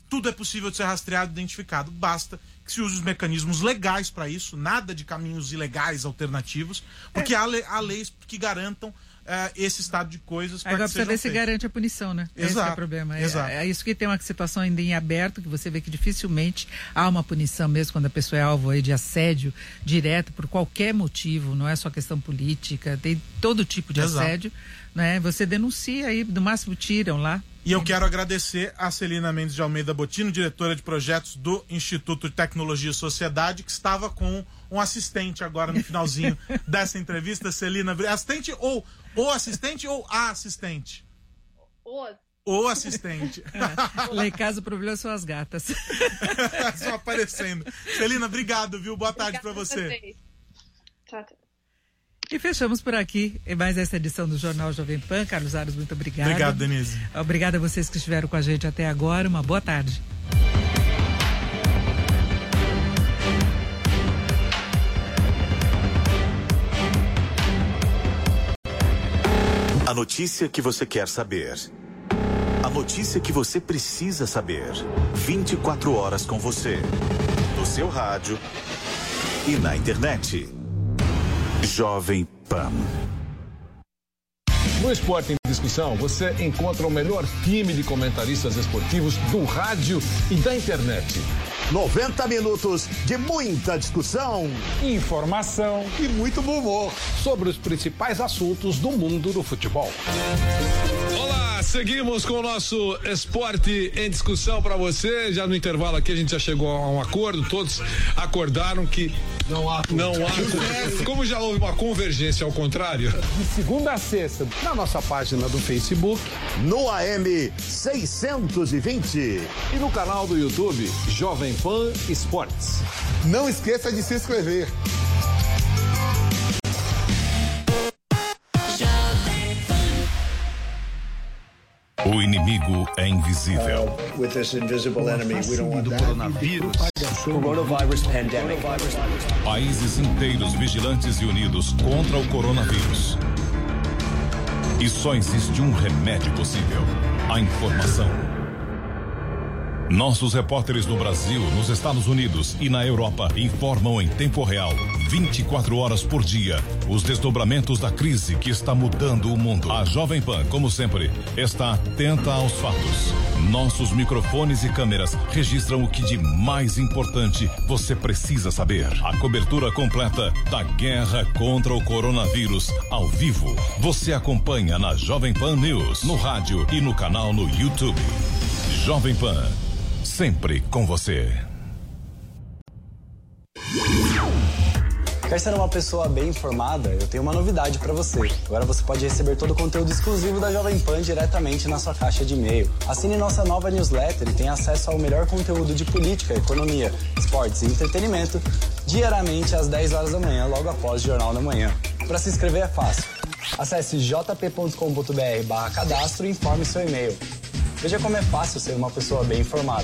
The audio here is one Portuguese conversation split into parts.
tudo é possível de ser rastreado e identificado. Basta que se use os mecanismos legais para isso, nada de caminhos ilegais alternativos, porque há leis que garantam esse estado de coisas. Agora precisa ver se garante a punição, né? Exato. Esse é o problema. Exato. É isso que tem uma situação ainda em aberto, que você vê que dificilmente há uma punição mesmo quando a pessoa é alvo aí de assédio direto por qualquer motivo, não é só questão política, tem todo tipo de assédio, né? Você denuncia aí, no máximo tiram lá. E eu quero agradecer a Celina Mendes de Almeida Bottino, diretora de projetos do Instituto de Tecnologia e Sociedade, que estava com um assistente agora no finalzinho dessa entrevista. Celina, assistente ou o assistente ou a assistente? O assistente. Lá em casa o problema são as gatas. Estão aparecendo. Celina, obrigado, viu? Boa tarde para você. Tchau. E fechamos por aqui mais essa edição do Jornal Jovem Pan. Carlos Aros, muito obrigado. Obrigado, Denise. Obrigada a vocês que estiveram com a gente até agora. Uma boa tarde. A notícia que você quer saber. A notícia que você precisa saber. 24 horas com você. No seu rádio e na internet. Jovem Pan. No Esporte em Discussão, você encontra o melhor time de comentaristas esportivos do rádio e da internet. 90 minutos de muita discussão, informação e muito bom humor sobre os principais assuntos do mundo do futebol. Olá, seguimos com o nosso Esporte em Discussão para você. Já no intervalo aqui a gente já chegou a um acordo, todos acordaram que não há. Como já houve uma convergência ao contrário. De segunda a sexta, na nossa página do Facebook, no AM 620 e no canal do YouTube Jovem Pan Esportes. Não esqueça de se inscrever. O inimigo é invisível. With this invisible enemy, we don't want that. Coronavirus pandemic. Países inteiros vigilantes e unidos contra o coronavírus. E só existe um remédio possível: a informação. Nossos repórteres no Brasil, nos Estados Unidos e na Europa informam em tempo real, 24 horas por dia, os desdobramentos da crise que está mudando o mundo. A Jovem Pan, como sempre, está atenta aos fatos. Nossos microfones e câmeras registram o que de mais importante você precisa saber. A cobertura completa da guerra contra o coronavírus, ao vivo. Você acompanha na Jovem Pan News, no rádio e no canal no YouTube. Jovem Pan. Sempre com você. Quer ser uma pessoa bem informada? Eu tenho uma novidade para você. Agora você pode receber todo o conteúdo exclusivo da Jovem Pan diretamente na sua caixa de e-mail. Assine nossa nova newsletter e tenha acesso ao melhor conteúdo de política, economia, esportes e entretenimento diariamente às 10 horas da manhã, logo após o Jornal da Manhã. Para se inscrever é fácil. Acesse jp.com.br/cadastro e informe seu e-mail. Veja como é fácil ser uma pessoa bem informada.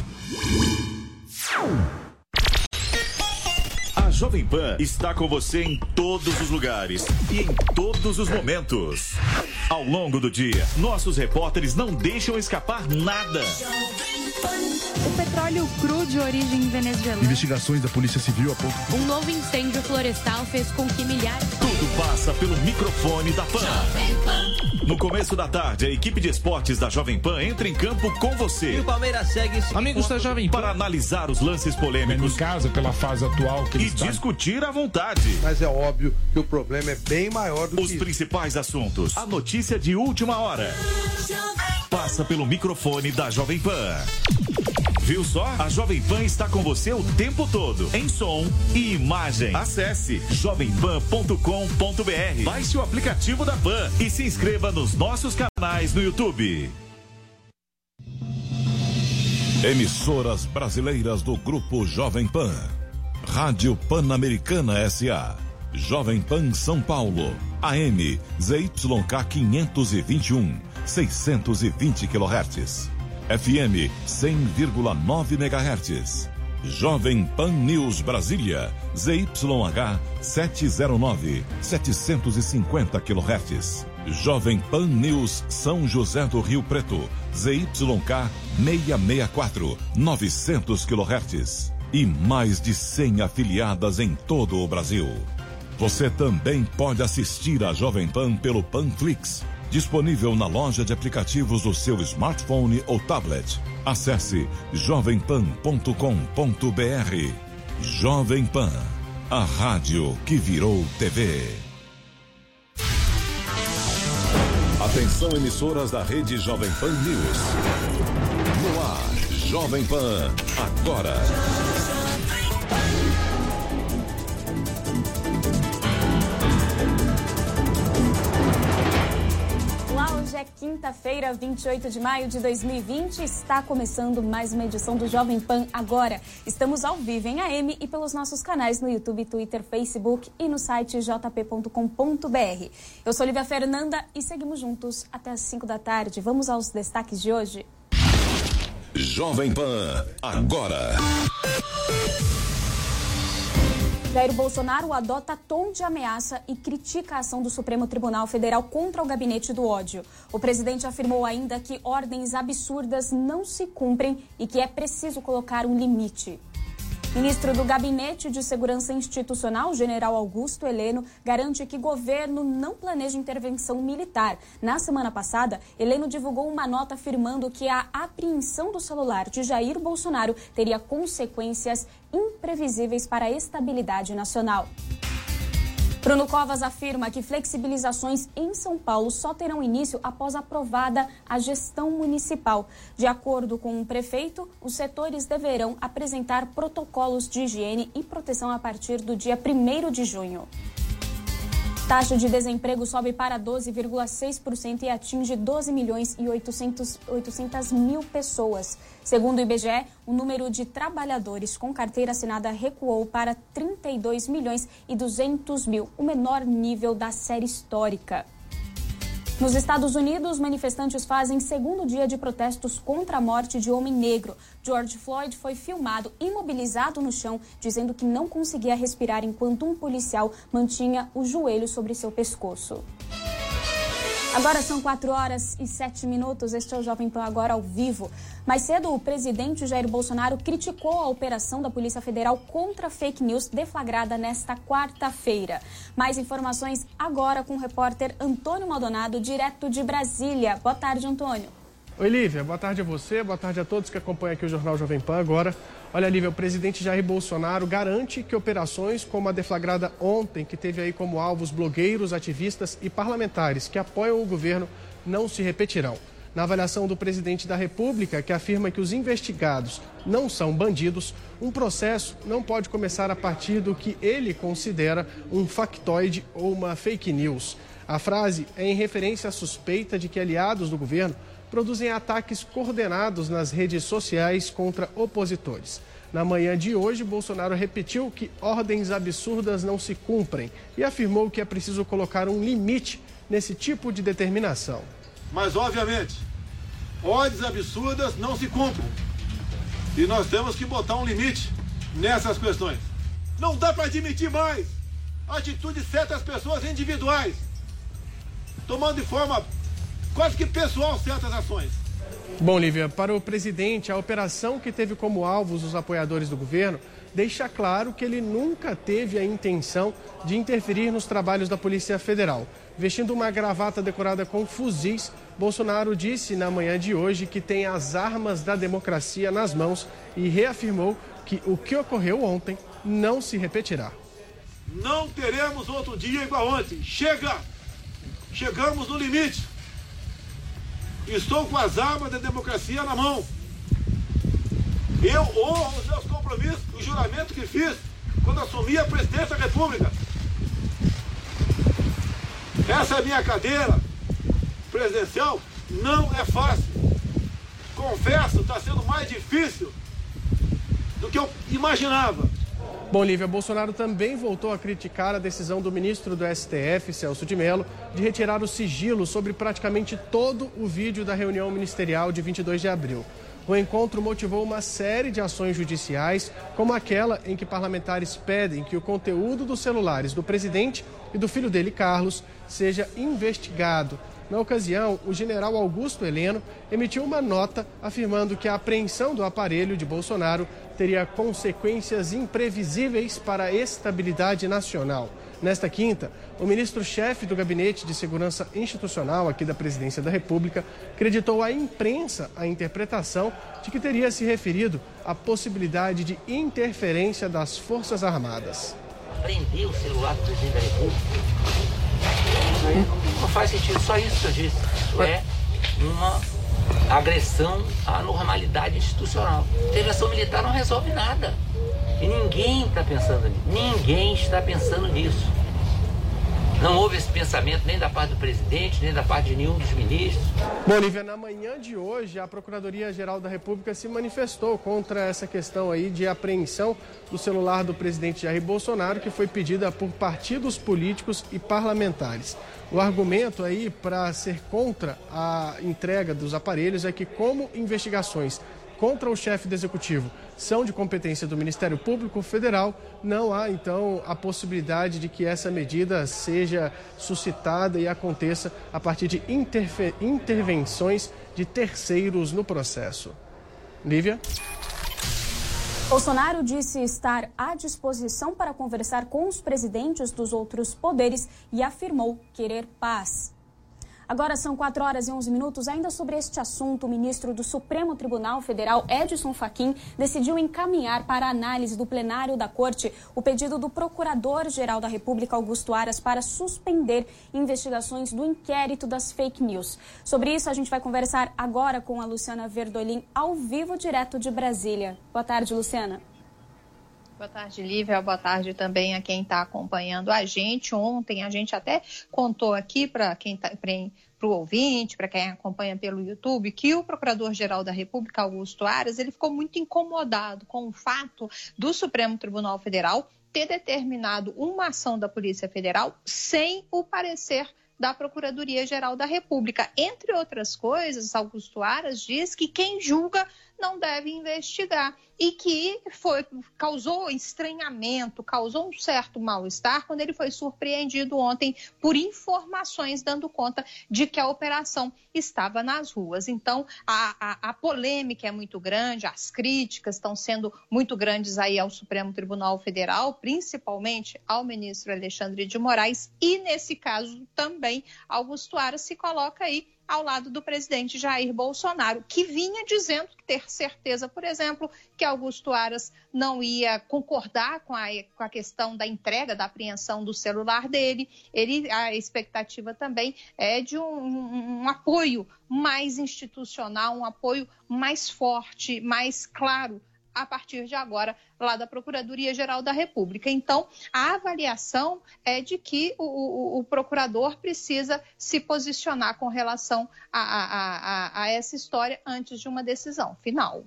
A Jovem Pan está com você em todos os lugares e em todos os momentos. Ao longo do dia, nossos repórteres não deixam escapar nada. O petróleo cru de origem venezuelana. Investigações da Polícia Civil apontam. Um novo incêndio florestal fez com que milhares... Tudo passa pelo microfone da Pan. No começo da tarde, a equipe de esportes da Jovem Pan entra em campo com você. E o Palmeiras segue esse amigos da Jovem Pan para analisar os lances polêmicos. Em casa, pela fase atual que e discutir à vontade. Mas é óbvio que o problema é bem maior do que os principais assuntos. A notícia de última hora. Passa pelo microfone da Jovem Pan. Viu só? A Jovem Pan está com você o tempo todo, em som e imagem. Acesse jovempan.com.br. Baixe o aplicativo da Pan e se inscreva nos nossos canais no YouTube. Emissoras brasileiras do Grupo Jovem Pan. Rádio Pan-Americana S.A. Jovem Pan São Paulo. AM ZYK 521, 620 kHz. FM 100,9 MHz. Jovem Pan News Brasília, ZYH 709, 750 kHz. Jovem Pan News São José do Rio Preto, ZYK 664, 900 kHz. E mais de 100 afiliadas em todo o Brasil. Você também pode assistir a Jovem Pan pelo Panflix, disponível na loja de aplicativos do seu smartphone ou tablet. Acesse jovempan.com.br. Jovem Pan, a rádio que virou TV. Atenção, emissoras da rede Jovem Pan News. No ar, Jovem Pan, agora. Hoje é quinta-feira, 28 de maio de 2020. Está começando mais uma edição do Jovem Pan Agora. Estamos ao vivo em AM e pelos nossos canais no YouTube, Twitter, Facebook e no site jp.com.br. Eu sou Lívia Fernanda e seguimos juntos até as 5 da tarde. Vamos aos destaques de hoje. Jovem Pan Agora. Jair Bolsonaro adota tom de ameaça e critica a ação do Supremo Tribunal Federal contra o gabinete do ódio. O presidente afirmou ainda que ordens absurdas não se cumprem e que é preciso colocar um limite. Ministro do Gabinete de Segurança Institucional, general Augusto Heleno, garante que governo não planeja intervenção militar. Na semana passada, Heleno divulgou uma nota afirmando que a apreensão do celular de Jair Bolsonaro teria consequências imprevisíveis para a estabilidade nacional. Bruno Covas afirma que flexibilizações em São Paulo só terão início após aprovada a gestão municipal. De acordo com o prefeito, os setores deverão apresentar protocolos de higiene e proteção a partir do dia 1º de junho. Taxa de desemprego sobe para 12,6% e atinge 12 milhões e 800 mil pessoas. Segundo o IBGE, o número de trabalhadores com carteira assinada recuou para 32 milhões e 200 mil, o menor nível da série histórica. Nos Estados Unidos, manifestantes fazem segundo dia de protestos contra a morte de homem negro. George Floyd foi filmado imobilizado no chão, dizendo que não conseguia respirar enquanto um policial mantinha o joelho sobre seu pescoço. Agora são 4h07. Este é o Jovem Pan Agora ao vivo. Mais cedo, o presidente Jair Bolsonaro criticou a operação da Polícia Federal contra fake news deflagrada nesta quarta-feira. Mais informações agora com o repórter Antônio Maldonado, direto de Brasília. Boa tarde, Antônio. Oi, Lívia. Boa tarde a você, boa tarde a todos que acompanham aqui o Jornal Jovem Pan Agora. Olha, Lívia, o presidente Jair Bolsonaro garante que operações como a deflagrada ontem, que teve aí como alvos blogueiros, ativistas e parlamentares que apoiam o governo, não se repetirão. Na avaliação do presidente da República, que afirma que os investigados não são bandidos, um processo não pode começar a partir do que ele considera um factoide ou uma fake news. A frase é em referência à suspeita de que aliados do governo produzem ataques coordenados nas redes sociais contra opositores. Na manhã de hoje, Bolsonaro repetiu que ordens absurdas não se cumprem e afirmou que é preciso colocar um limite nesse tipo de determinação. Mas, obviamente, ordens absurdas não se cumprem. E nós temos que botar um limite nessas questões. Não dá para admitir mais atitudes de certas pessoas individuais, tomando de forma quase que pessoal certas ações. Bom, Lívia, para o presidente, a operação que teve como alvos os apoiadores do governo deixa claro que ele nunca teve a intenção de interferir nos trabalhos da Polícia Federal. Vestindo uma gravata decorada com fuzis, Bolsonaro disse na manhã de hoje que tem as armas da democracia nas mãos e reafirmou que o que ocorreu ontem não se repetirá. Não teremos outro dia igual ontem. Chega! Chegamos no limite. Estou com as armas da democracia na mão. Eu honro os meus compromissos, o juramento que fiz quando assumi a presidência da República. Essa é a minha cadeira presidencial, não é fácil. Confesso, está sendo mais difícil do que eu imaginava. Bom, Lívia, Bolsonaro também voltou a criticar a decisão do ministro do STF, Celso de Mello, de retirar o sigilo sobre praticamente todo o vídeo da reunião ministerial de 22 de abril. O encontro motivou uma série de ações judiciais, como aquela em que parlamentares pedem que o conteúdo dos celulares do presidente e do filho dele, Carlos, seja investigado. Na ocasião, o general Augusto Heleno emitiu uma nota afirmando que a apreensão do aparelho de Bolsonaro teria consequências imprevisíveis para a estabilidade nacional. Nesta quinta, o ministro-chefe do Gabinete de Segurança Institucional aqui da Presidência da República acreditou à imprensa a interpretação de que teria se referido à possibilidade de interferência das Forças Armadas. Prender o celular do presidente da República não faz sentido, só isso que eu disse. Isso é uma agressão à normalidade institucional. Intervenção militar não resolve nada. E ninguém está pensando nisso. Ninguém está pensando nisso. Não houve esse pensamento nem da parte do presidente, nem da parte de nenhum dos ministros. Bom, Lívia, na manhã de hoje, a Procuradoria-Geral da República se manifestou contra essa questão aí de apreensão do celular do presidente Jair Bolsonaro, que foi pedida por partidos políticos e parlamentares. O argumento aí para ser contra a entrega dos aparelhos é que, como investigações contra o chefe do Executivo são de competência do Ministério Público Federal, não há, então, a possibilidade de que essa medida seja suscitada e aconteça a partir de intervenções de terceiros no processo. Lívia? Bolsonaro disse estar à disposição para conversar com os presidentes dos outros poderes e afirmou querer paz. Agora são 4h11. Ainda sobre este assunto, o ministro do Supremo Tribunal Federal, Edson Fachin, decidiu encaminhar para análise do plenário da Corte o pedido do Procurador-Geral da República, Augusto Aras, para suspender investigações do inquérito das fake news. Sobre isso, a gente vai conversar agora com a Luciana Verdolim, ao vivo, direto de Brasília. Boa tarde, Luciana. Boa tarde, Lívia. Boa tarde também a quem está acompanhando a gente. Ontem a gente até contou aqui para quem está, para o ouvinte, para quem acompanha pelo YouTube, que o Procurador-Geral da República, Augusto Aras, ele ficou muito incomodado com o fato do Supremo Tribunal Federal ter determinado uma ação da Polícia Federal sem o parecer da Procuradoria-Geral da República. Entre outras coisas, Augusto Aras diz que quem julga não deve investigar e que causou estranhamento, causou um certo mal-estar quando ele foi surpreendido ontem por informações dando conta de que a operação estava nas ruas. Então, a polêmica é muito grande, as críticas estão sendo muito grandes aí ao Supremo Tribunal Federal, principalmente ao ministro Alexandre de Moraes, e nesse caso também Augusto Aras se coloca aí ao lado do presidente Jair Bolsonaro, que vinha dizendo ter certeza, por exemplo, que Augusto Aras não ia concordar com a questão da entrega, da apreensão do celular dele. A expectativa também é de um apoio mais institucional, um apoio mais forte, mais claro, a partir de agora, lá da Procuradoria-Geral da República. Então, a avaliação é de que o procurador precisa se posicionar com relação a essa história antes de uma decisão final.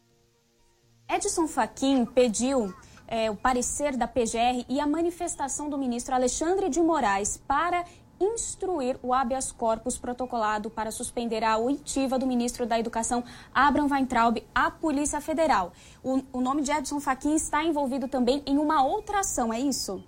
Edson Fachin pediu o parecer da PGR e a manifestação do ministro Alexandre de Moraes para instruir o habeas corpus protocolado para suspender a oitiva do ministro da Educação, Abraham Weintraub, à Polícia Federal. O nome de Edson Fachin está envolvido também em uma outra ação, é isso?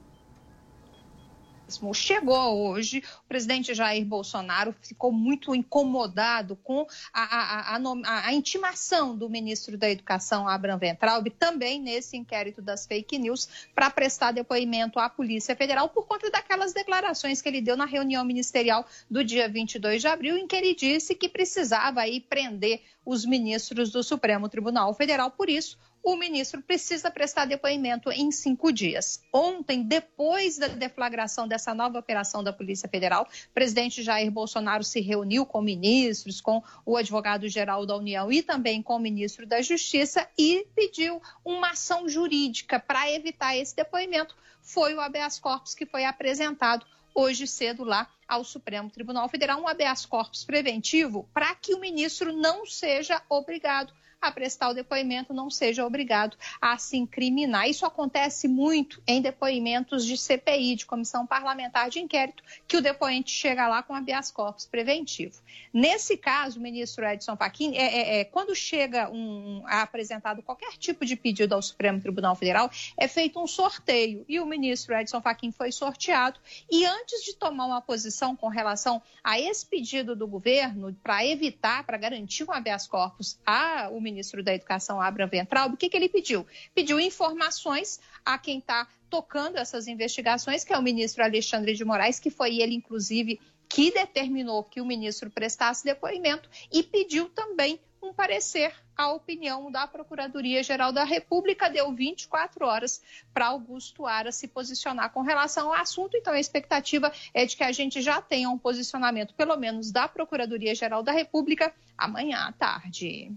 Chegou hoje, o presidente Jair Bolsonaro ficou muito incomodado com a intimação do ministro da Educação, Abraham Weintraub, também nesse inquérito das fake news, para prestar depoimento à Polícia Federal por conta daquelas declarações que ele deu na reunião ministerial do dia 22 de abril, em que ele disse que precisava aí prender os ministros do Supremo Tribunal Federal. Por isso, o ministro precisa prestar depoimento em 5 dias. Ontem, depois da deflagração dessa nova operação da Polícia Federal, o presidente Jair Bolsonaro se reuniu com ministros, com o advogado-geral da União e também com o ministro da Justiça e pediu uma ação jurídica para evitar esse depoimento. Foi o habeas corpus que foi apresentado hoje cedo lá ao Supremo Tribunal Federal, um habeas corpus preventivo para que o ministro não seja obrigado a prestar o depoimento, não seja obrigado a se incriminar. Isso acontece muito em depoimentos de CPI, de Comissão Parlamentar de Inquérito, que o depoente chega lá com habeas corpus preventivo. Nesse caso, o ministro Edson Fachin, quando chega apresentado qualquer tipo de pedido ao Supremo Tribunal Federal, é feito um sorteio, e o ministro Edson Fachin foi sorteado, e antes de tomar uma posição com relação a esse pedido do governo, para garantir um habeas corpus o ministro da Educação, Abraham Weintraub, o que ele pediu? Pediu informações a quem está tocando essas investigações, que é o ministro Alexandre de Moraes, que foi ele, inclusive, que determinou que o ministro prestasse depoimento, e pediu também um parecer à opinião da Procuradoria-Geral da República. Deu 24 horas para Augusto Aras se posicionar com relação ao assunto. Então, a expectativa é de que a gente já tenha um posicionamento, pelo menos da Procuradoria-Geral da República, amanhã à tarde.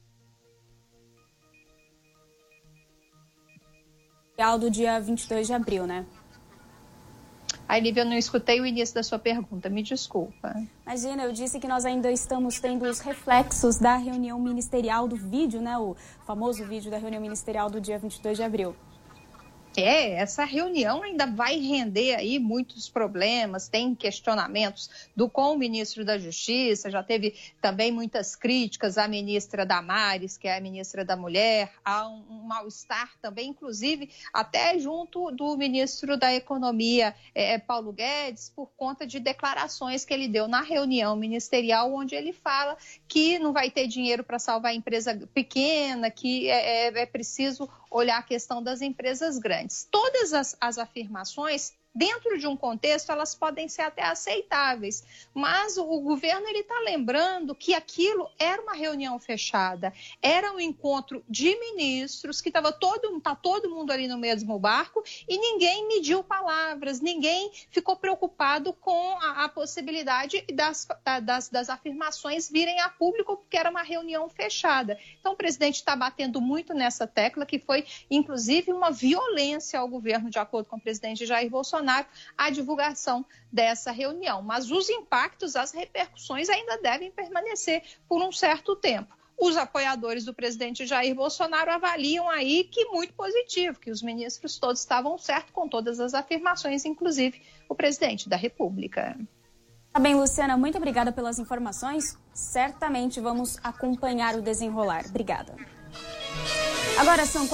Do dia 22 de abril, né? Aí, Lívia, eu não escutei o início da sua pergunta, me desculpa. Imagina, eu disse que nós ainda estamos tendo os reflexos da reunião ministerial do vídeo, né? O famoso vídeo da reunião ministerial do dia 22 de abril. Essa reunião ainda vai render aí muitos problemas, tem questionamentos com o ministro da Justiça, já teve também muitas críticas à ministra Damares, que é a ministra da Mulher, há um mal-estar também, inclusive até junto do ministro da Economia, Paulo Guedes, por conta de declarações que ele deu na reunião ministerial, onde ele fala que não vai ter dinheiro para salvar a empresa pequena, que é preciso olhar a questão das empresas grandes. Todas as afirmações, dentro de um contexto, elas podem ser até aceitáveis, mas o governo está lembrando que aquilo era uma reunião fechada, era um encontro de ministros, que tá todo mundo ali no mesmo barco, e ninguém mediu palavras, ninguém ficou preocupado com a possibilidade das afirmações virem a público, porque era uma reunião fechada. Então, o presidente está batendo muito nessa tecla, que foi, inclusive, uma violência ao governo, de acordo com o presidente Jair Bolsonaro, a divulgação dessa reunião. Mas os impactos, as repercussões ainda devem permanecer por um certo tempo. Os apoiadores do presidente Jair Bolsonaro avaliam aí que muito positivo, que os ministros todos estavam certos com todas as afirmações, inclusive o presidente da República. Tá bem, Luciana, muito obrigada pelas informações. Certamente vamos acompanhar o desenrolar. Obrigada. Agora são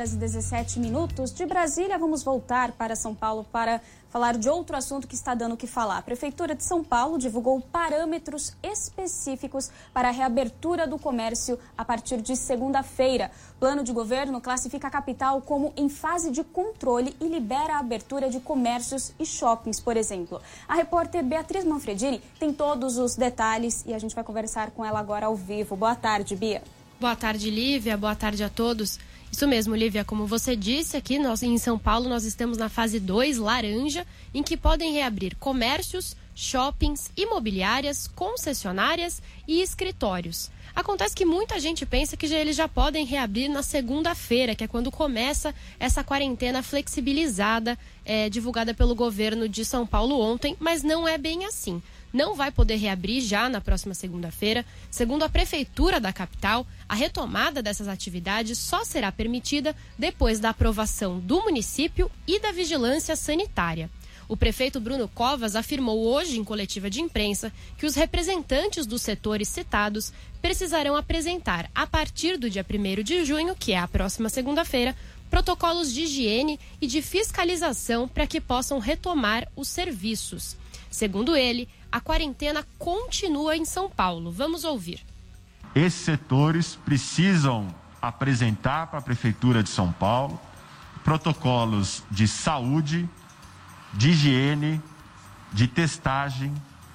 4h17. De Brasília, vamos voltar para São Paulo para falar de outro assunto que está dando o que falar. A Prefeitura de São Paulo divulgou parâmetros específicos para a reabertura do comércio a partir de segunda-feira. O plano de governo classifica a capital como em fase de controle e libera a abertura de comércios e shoppings, por exemplo. A repórter Beatriz Manfredini tem todos os detalhes e a gente vai conversar com ela agora ao vivo. Boa tarde, Bia. Boa tarde, Lívia. Boa tarde a todos. Isso mesmo, Lívia. Como você disse, aqui em São Paulo nós estamos na fase 2, laranja, em que podem reabrir comércios, shoppings, imobiliárias, concessionárias e escritórios. Acontece que muita gente pensa que eles já podem reabrir na segunda-feira, que é quando começa essa quarentena flexibilizada, divulgada pelo governo de São Paulo ontem, mas não é bem assim. Não vai poder reabrir já na próxima segunda-feira. Segundo a Prefeitura da capital, a retomada dessas atividades só será permitida depois da aprovação do município e da vigilância sanitária. O prefeito Bruno Covas afirmou hoje em coletiva de imprensa que os representantes dos setores citados precisarão apresentar, a partir do dia 1º de junho, que é a próxima segunda-feira, protocolos de higiene e de fiscalização para que possam retomar os serviços. Segundo ele, a quarentena continua em São Paulo. Vamos ouvir. Esses setores precisam apresentar para a Prefeitura de São Paulo protocolos de saúde, de higiene, de testagem,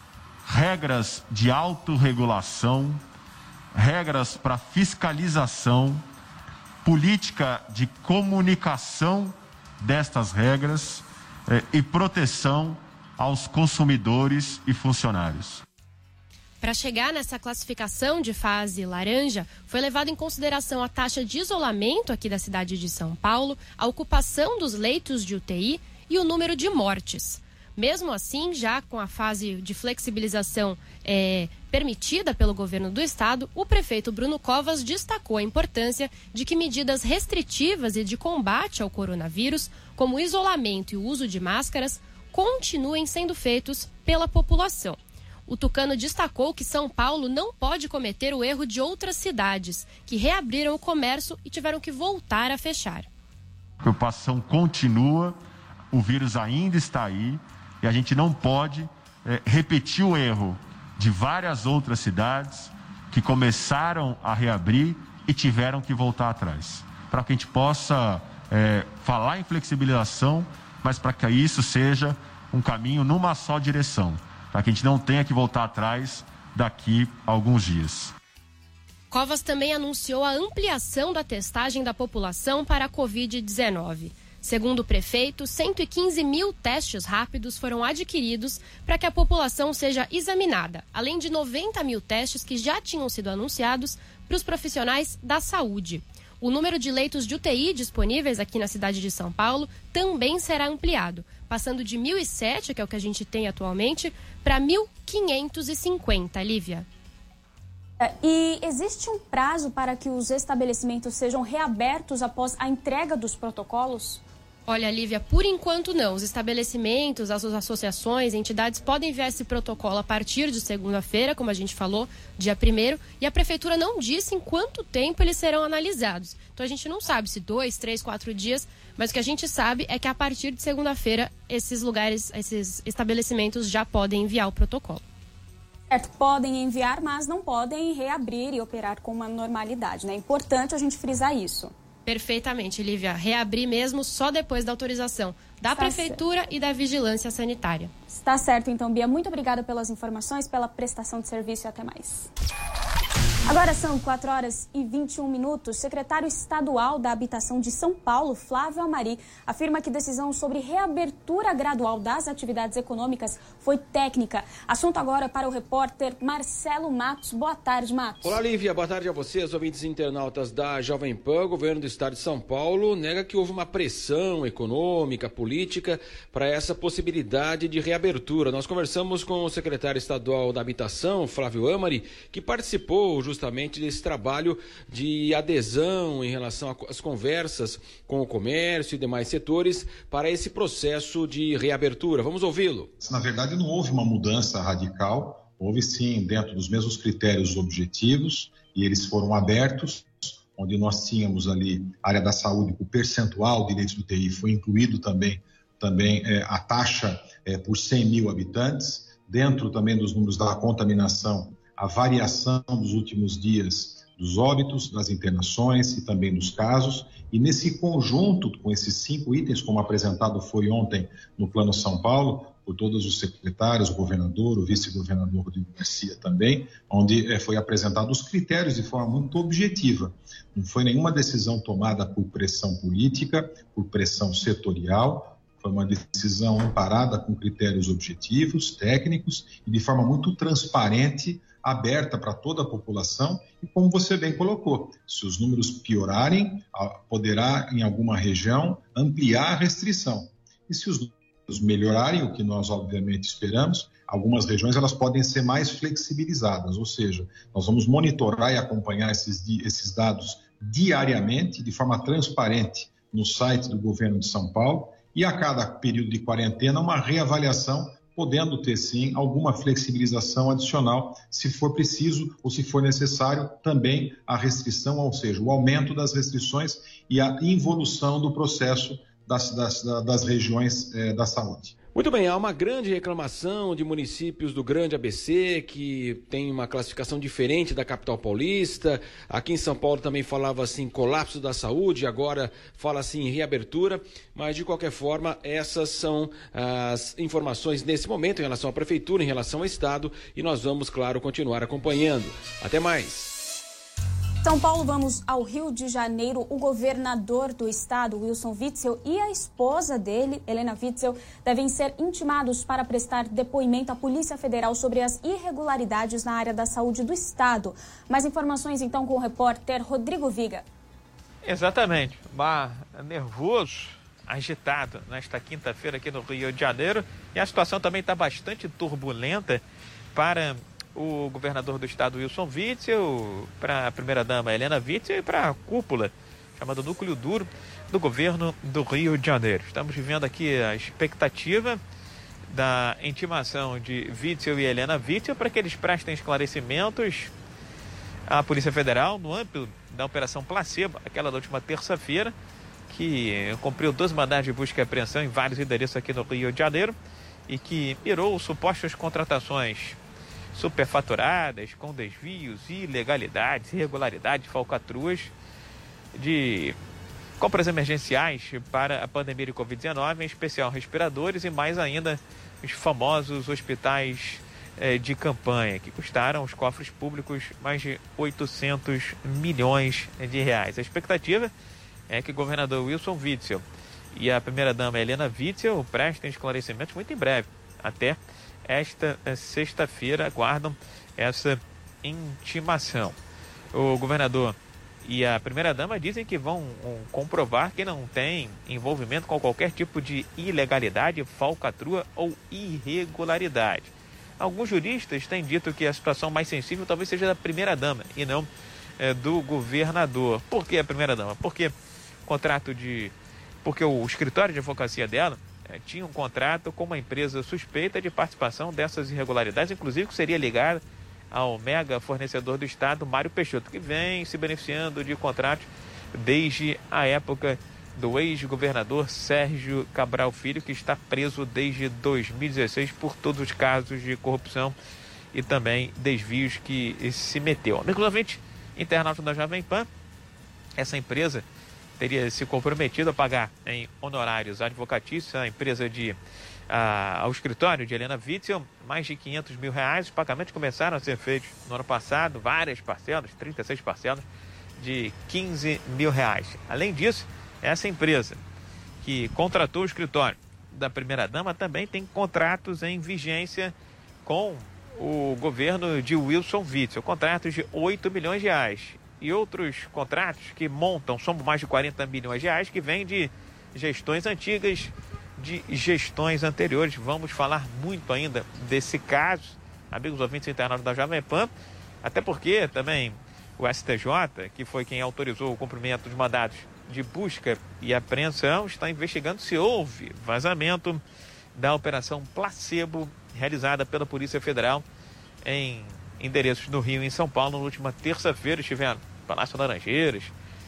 regras de autorregulação, regras para fiscalização, política de comunicação destas regras e proteção aos consumidores e funcionários. Para chegar nessa classificação de fase laranja, foi levado em consideração a taxa de isolamento aqui da cidade de São Paulo, a ocupação dos leitos de UTI e o número de mortes. Mesmo assim, já com a fase de flexibilização permitida pelo governo do estado, o prefeito Bruno Covas destacou a importância de que medidas restritivas e de combate ao coronavírus, como o isolamento e o uso de máscaras, continuem sendo feitos pela população. O tucano destacou que São Paulo não pode cometer o erro de outras cidades, que reabriram o comércio e tiveram que voltar a fechar. A preocupação continua, o vírus ainda está aí e a gente não pode repetir o erro de várias outras cidades que começaram a reabrir e tiveram que voltar atrás. Para que a gente possa falar em flexibilização, mas para que isso seja um caminho numa só direção, para que a gente não tenha que voltar atrás daqui a alguns dias. Covas também anunciou a ampliação da testagem da população para a Covid-19. Segundo o prefeito, 115 mil testes rápidos foram adquiridos para que a população seja examinada, além de 90 mil testes que já tinham sido anunciados para os profissionais da saúde. O número de leitos de UTI disponíveis aqui na cidade de São Paulo também será ampliado, passando de 1.007, que é o que a gente tem atualmente, para 1.550, Lívia. E existe um prazo para que os estabelecimentos sejam reabertos após a entrega dos protocolos? Olha, Lívia, por enquanto não. Os estabelecimentos, as associações, entidades podem enviar esse protocolo a partir de segunda-feira, como a gente falou, dia 1º, e a prefeitura não disse em quanto tempo eles serão analisados. Então a gente não sabe se 2, 3, 4 dias, mas o que a gente sabe é que a partir de segunda-feira esses lugares, esses estabelecimentos já podem enviar o protocolo. Certo, podem enviar, mas não podem reabrir e operar com uma normalidade, né? É importante a gente frisar isso. Perfeitamente, Lívia. Reabrir mesmo só depois da autorização da Prefeitura e da Vigilância Sanitária. Está certo, então, Bia. Muito obrigada pelas informações, pela prestação de serviço e até mais. Agora são 4h21. Secretário estadual da Habitação de São Paulo, Flávio Amari, afirma que decisão sobre reabertura gradual das atividades econômicas foi técnica. Assunto agora para o repórter Marcelo Matos. Boa tarde, Matos. Olá, Lívia. Boa tarde a vocês, ouvintes internautas da Jovem Pan. O governo do estado de São Paulo nega que houve uma pressão econômica, política, para essa possibilidade de reabertura. Nós conversamos com o secretário estadual da Habitação, Flávio Amari, que participou justamente desse trabalho de adesão em relação às conversas com o comércio e demais setores para esse processo de reabertura. Vamos ouvi-lo. Na verdade, não houve uma mudança radical, houve sim dentro dos mesmos critérios objetivos e eles foram abertos, onde nós tínhamos ali a área da saúde, o percentual de leitos de UTI foi incluído também a taxa por 100 mil habitantes, dentro também dos números da contaminação, a variação dos últimos dias dos óbitos, das internações e também dos casos. E nesse conjunto, com esses 5 itens, como apresentado foi ontem no Plano São Paulo, por todos os secretários, o governador, o vice-governador Rodrigo Garcia também, onde foi apresentado os critérios de forma muito objetiva. Não foi nenhuma decisão tomada por pressão política, por pressão setorial. Foi uma decisão amparada com critérios objetivos, técnicos e de forma muito transparente, aberta para toda a população. E como você bem colocou, se os números piorarem, poderá em alguma região ampliar a restrição. E se os números melhorarem, o que nós obviamente esperamos, algumas regiões elas podem ser mais flexibilizadas, ou seja, nós vamos monitorar e acompanhar esses dados diariamente, de forma transparente, no site do governo de São Paulo, e a cada período de quarentena uma reavaliação, podendo ter sim alguma flexibilização adicional, se for preciso ou se for necessário, também a restrição, ou seja, o aumento das restrições e a involução do processo das regiões da saúde. Muito bem, há uma grande reclamação de municípios do Grande ABC, que tem uma classificação diferente da capital paulista. Aqui em São Paulo também falava assim, colapso da saúde, agora fala assim, reabertura. Mas, de qualquer forma, essas são as informações nesse momento em relação à Prefeitura, em relação ao Estado. E nós vamos, claro, continuar acompanhando. Até mais. São Paulo, vamos ao Rio de Janeiro. O governador do estado, Wilson Witzel, e a esposa dele, Helena Witzel, devem ser intimados para prestar depoimento à Polícia Federal sobre as irregularidades na área da saúde do estado. Mais informações, então, com o repórter Rodrigo Viga. Exatamente. Nervoso agitado nesta quinta-feira aqui no Rio de Janeiro, e a situação também está bastante turbulenta para o governador do estado, Wilson Witzel, para a primeira-dama, Helena Witzel, e para a cúpula, chamada Núcleo Duro, do governo do Rio de Janeiro. Estamos vivendo aqui a expectativa da intimação de Witzel e Helena Witzel para que eles prestem esclarecimentos à Polícia Federal no âmbito da Operação Placebo, aquela da última terça-feira, que cumpriu 12 mandados de busca e apreensão em vários endereços aqui no Rio de Janeiro e que mirou supostas contratações superfaturadas, com desvios, ilegalidades, irregularidades, falcatruas de compras emergenciais para a pandemia de Covid-19, em especial respiradores e mais ainda os famosos hospitais de campanha, que custaram aos cofres públicos mais de 800 milhões de reais. A expectativa é que o governador Wilson Witzel e a primeira-dama Helena Witzel prestem esclarecimentos muito em breve. Até esta sexta-feira aguardam essa intimação. O governador e a primeira-dama dizem que vão comprovar que não tem envolvimento com qualquer tipo de ilegalidade, falcatrua ou irregularidade. Alguns juristas têm dito que a situação mais sensível talvez seja da primeira-dama e não do governador. Por que a primeira-dama? Porque o escritório de advocacia dela tinha um contrato com uma empresa suspeita de participação dessas irregularidades, inclusive que seria ligada ao mega fornecedor do estado, Mário Peixoto, que vem se beneficiando de contratos desde a época do ex-governador Sérgio Cabral Filho, que está preso desde 2016 por todos os casos de corrupção e também desvios que se meteu. Inclusive, internauta da Jovem Pan, essa empresa teria se comprometido a pagar em honorários advocatícios à empresa ao escritório de Helena Witzel mais de R$500 mil. Os pagamentos começaram a ser feitos no ano passado, várias parcelas, 36 parcelas de R$15 mil. Além disso, essa empresa que contratou o escritório da primeira-dama também tem contratos em vigência com o governo de Wilson Witzel, contratos de R$8 milhões e outros contratos que somam mais de R$40 milhões que vêm de gestões antigas, de gestões anteriores. Vamos falar muito ainda desse caso, amigos ouvintes internautas da Jovem Pan, até porque também o STJ, que foi quem autorizou o cumprimento dos mandados de busca e apreensão, está investigando se houve vazamento da Operação Placebo realizada pela Polícia Federal em endereços no Rio e em São Paulo. Na última terça-feira estiveram no Palácio Laranjeiras,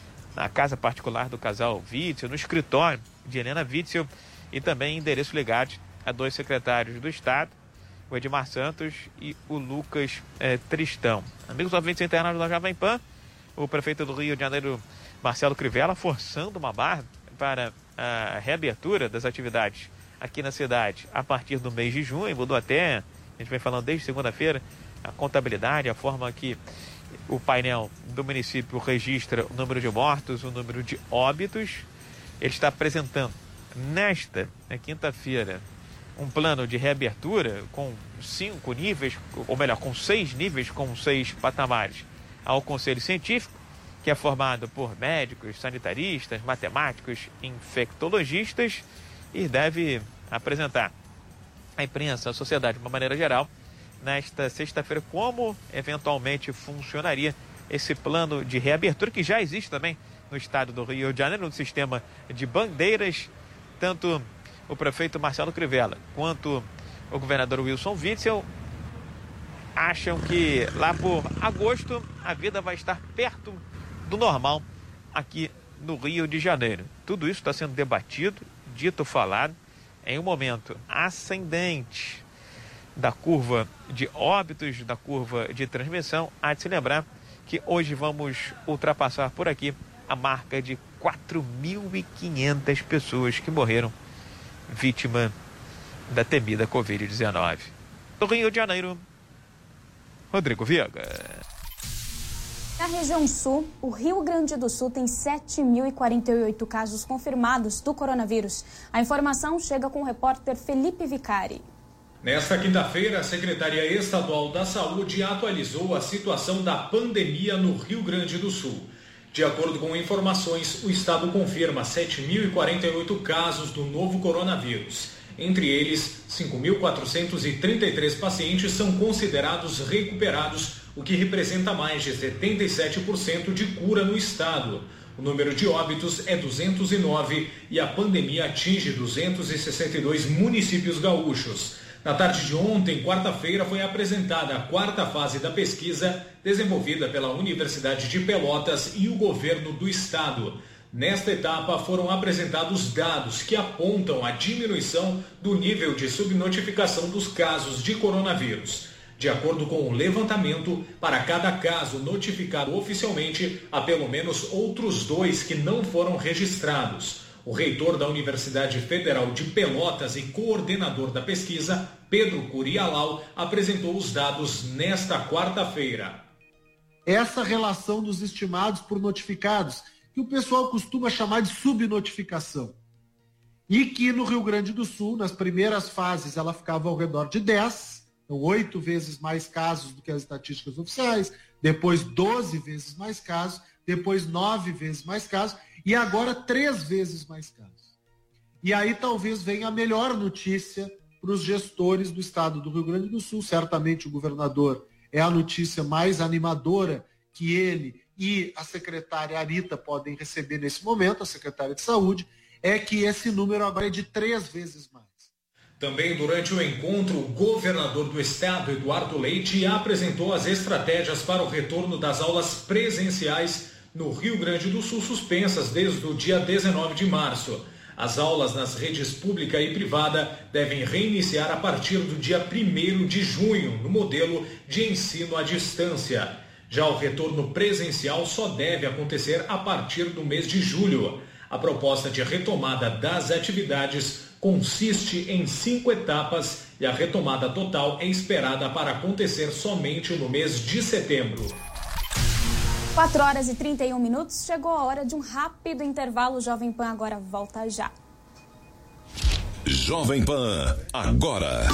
na casa particular do casal Witzel, no escritório de Helena Witzel e também endereços ligados a dois secretários do Estado, o Edmar Santos e o Lucas Tristão. Amigos ouvintes internados da Jovem Pan, o prefeito do Rio de Janeiro, Marcelo Crivella, forçando uma barra para a reabertura das atividades aqui na cidade a partir do mês de junho. Mudou até, a gente vem falando desde segunda-feira, a contabilidade, a forma que o painel do município registra o número de mortos, o número de óbitos. Ele está apresentando nesta quinta-feira um plano de reabertura com 5 níveis, ou melhor, com 6 níveis, com 6 patamares ao Conselho Científico, que é formado por médicos, sanitaristas, matemáticos, infectologistas, e deve apresentar à imprensa, à sociedade de uma maneira geral, nesta sexta-feira, como eventualmente funcionaria esse plano de reabertura, que já existe também no estado do Rio de Janeiro, no sistema de bandeiras. Tanto o prefeito Marcelo Crivella quanto o governador Wilson Witzel acham que lá por agosto a vida vai estar perto do normal aqui no Rio de Janeiro. Tudo isso está sendo debatido, dito, falado, em um momento ascendente da curva de óbitos, da curva de transmissão. Há de se lembrar que hoje vamos ultrapassar por aqui a marca de 4.500 pessoas que morreram vítima da temida Covid-19. Do Rio de Janeiro, Rodrigo Viega. Na região sul, o Rio Grande do Sul tem 7.048 casos confirmados do coronavírus. A informação chega com o repórter Felipe Vicari. Nesta quinta-feira, a Secretaria Estadual da Saúde atualizou a situação da pandemia no Rio Grande do Sul. De acordo com informações, o estado confirma 7.048 casos do novo coronavírus. Entre eles, 5.433 pacientes são considerados recuperados, o que representa mais de 77% de cura no estado. O número de óbitos é 209 e a pandemia atinge 262 municípios gaúchos. Na tarde de ontem, quarta-feira, foi apresentada a quarta fase da pesquisa desenvolvida pela Universidade de Pelotas e o governo do estado. Nesta etapa, foram apresentados dados que apontam a diminuição do nível de subnotificação dos casos de coronavírus. De acordo com o levantamento, para cada caso notificado oficialmente, há pelo menos outros 2 que não foram registrados. O reitor da Universidade Federal de Pelotas e coordenador da pesquisa, Pedro Curialau, apresentou os dados nesta quarta-feira. Essa relação dos estimados por notificados, que o pessoal costuma chamar de subnotificação, e que no Rio Grande do Sul, nas primeiras fases, ela ficava ao redor de 10, então 8 vezes mais casos do que as estatísticas oficiais, depois 12 vezes mais casos, depois 9 vezes mais casos, e agora 3 vezes mais casos. E aí talvez venha a melhor notícia para os gestores do estado do Rio Grande do Sul. Certamente o governador é a notícia mais animadora que ele e a secretária Arita podem receber nesse momento, a secretária de Saúde, é que esse número agora é de 3 vezes mais. Também durante o encontro, o governador do estado, Eduardo Leite, apresentou as estratégias para o retorno das aulas presenciais no Rio Grande do Sul, suspensas desde o dia 19 de março. As aulas nas redes pública e privada devem reiniciar a partir do dia 1º de junho, no modelo de ensino à distância. Já o retorno presencial só deve acontecer a partir do mês de julho. A proposta de retomada das atividades consiste em 5 etapas e a retomada total é esperada para acontecer somente no mês de setembro. 4h31. Chegou a hora de um rápido intervalo. O Jovem Pan agora volta já. Jovem Pan, agora.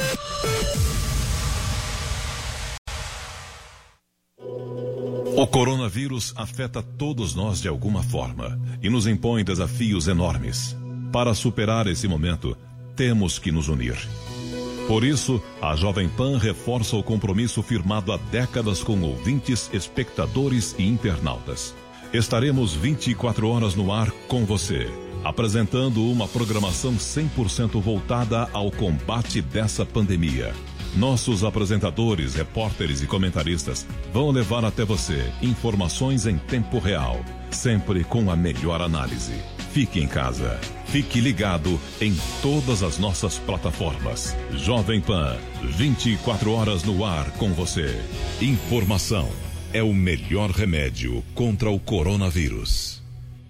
O coronavírus afeta todos nós de alguma forma e nos impõe desafios enormes. Para superar esse momento, temos que nos unir. Por isso, a Jovem Pan reforça o compromisso firmado há décadas com ouvintes, espectadores e internautas. Estaremos 24 horas no ar com você, apresentando uma programação 100% voltada ao combate dessa pandemia. Nossos apresentadores, repórteres e comentaristas vão levar até você informações em tempo real, sempre com a melhor análise. Fique em casa. Fique ligado em todas as nossas plataformas. Jovem Pan, 24 horas no ar com você. Informação é o melhor remédio contra o coronavírus.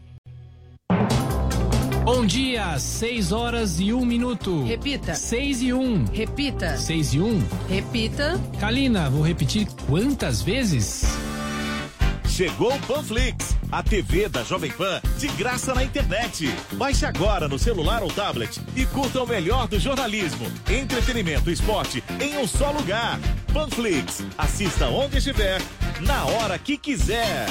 Bom dia, 6h01. Repita. 6:01. Repita. 6:01. Repita. Kalina, vou repetir quantas vezes? Chegou o Panflix, a TV da Jovem Pan de graça na internet. Baixe agora no celular ou tablet e curta o melhor do jornalismo, entretenimento e esporte em um só lugar. Panflix, assista onde estiver, na hora que quiser.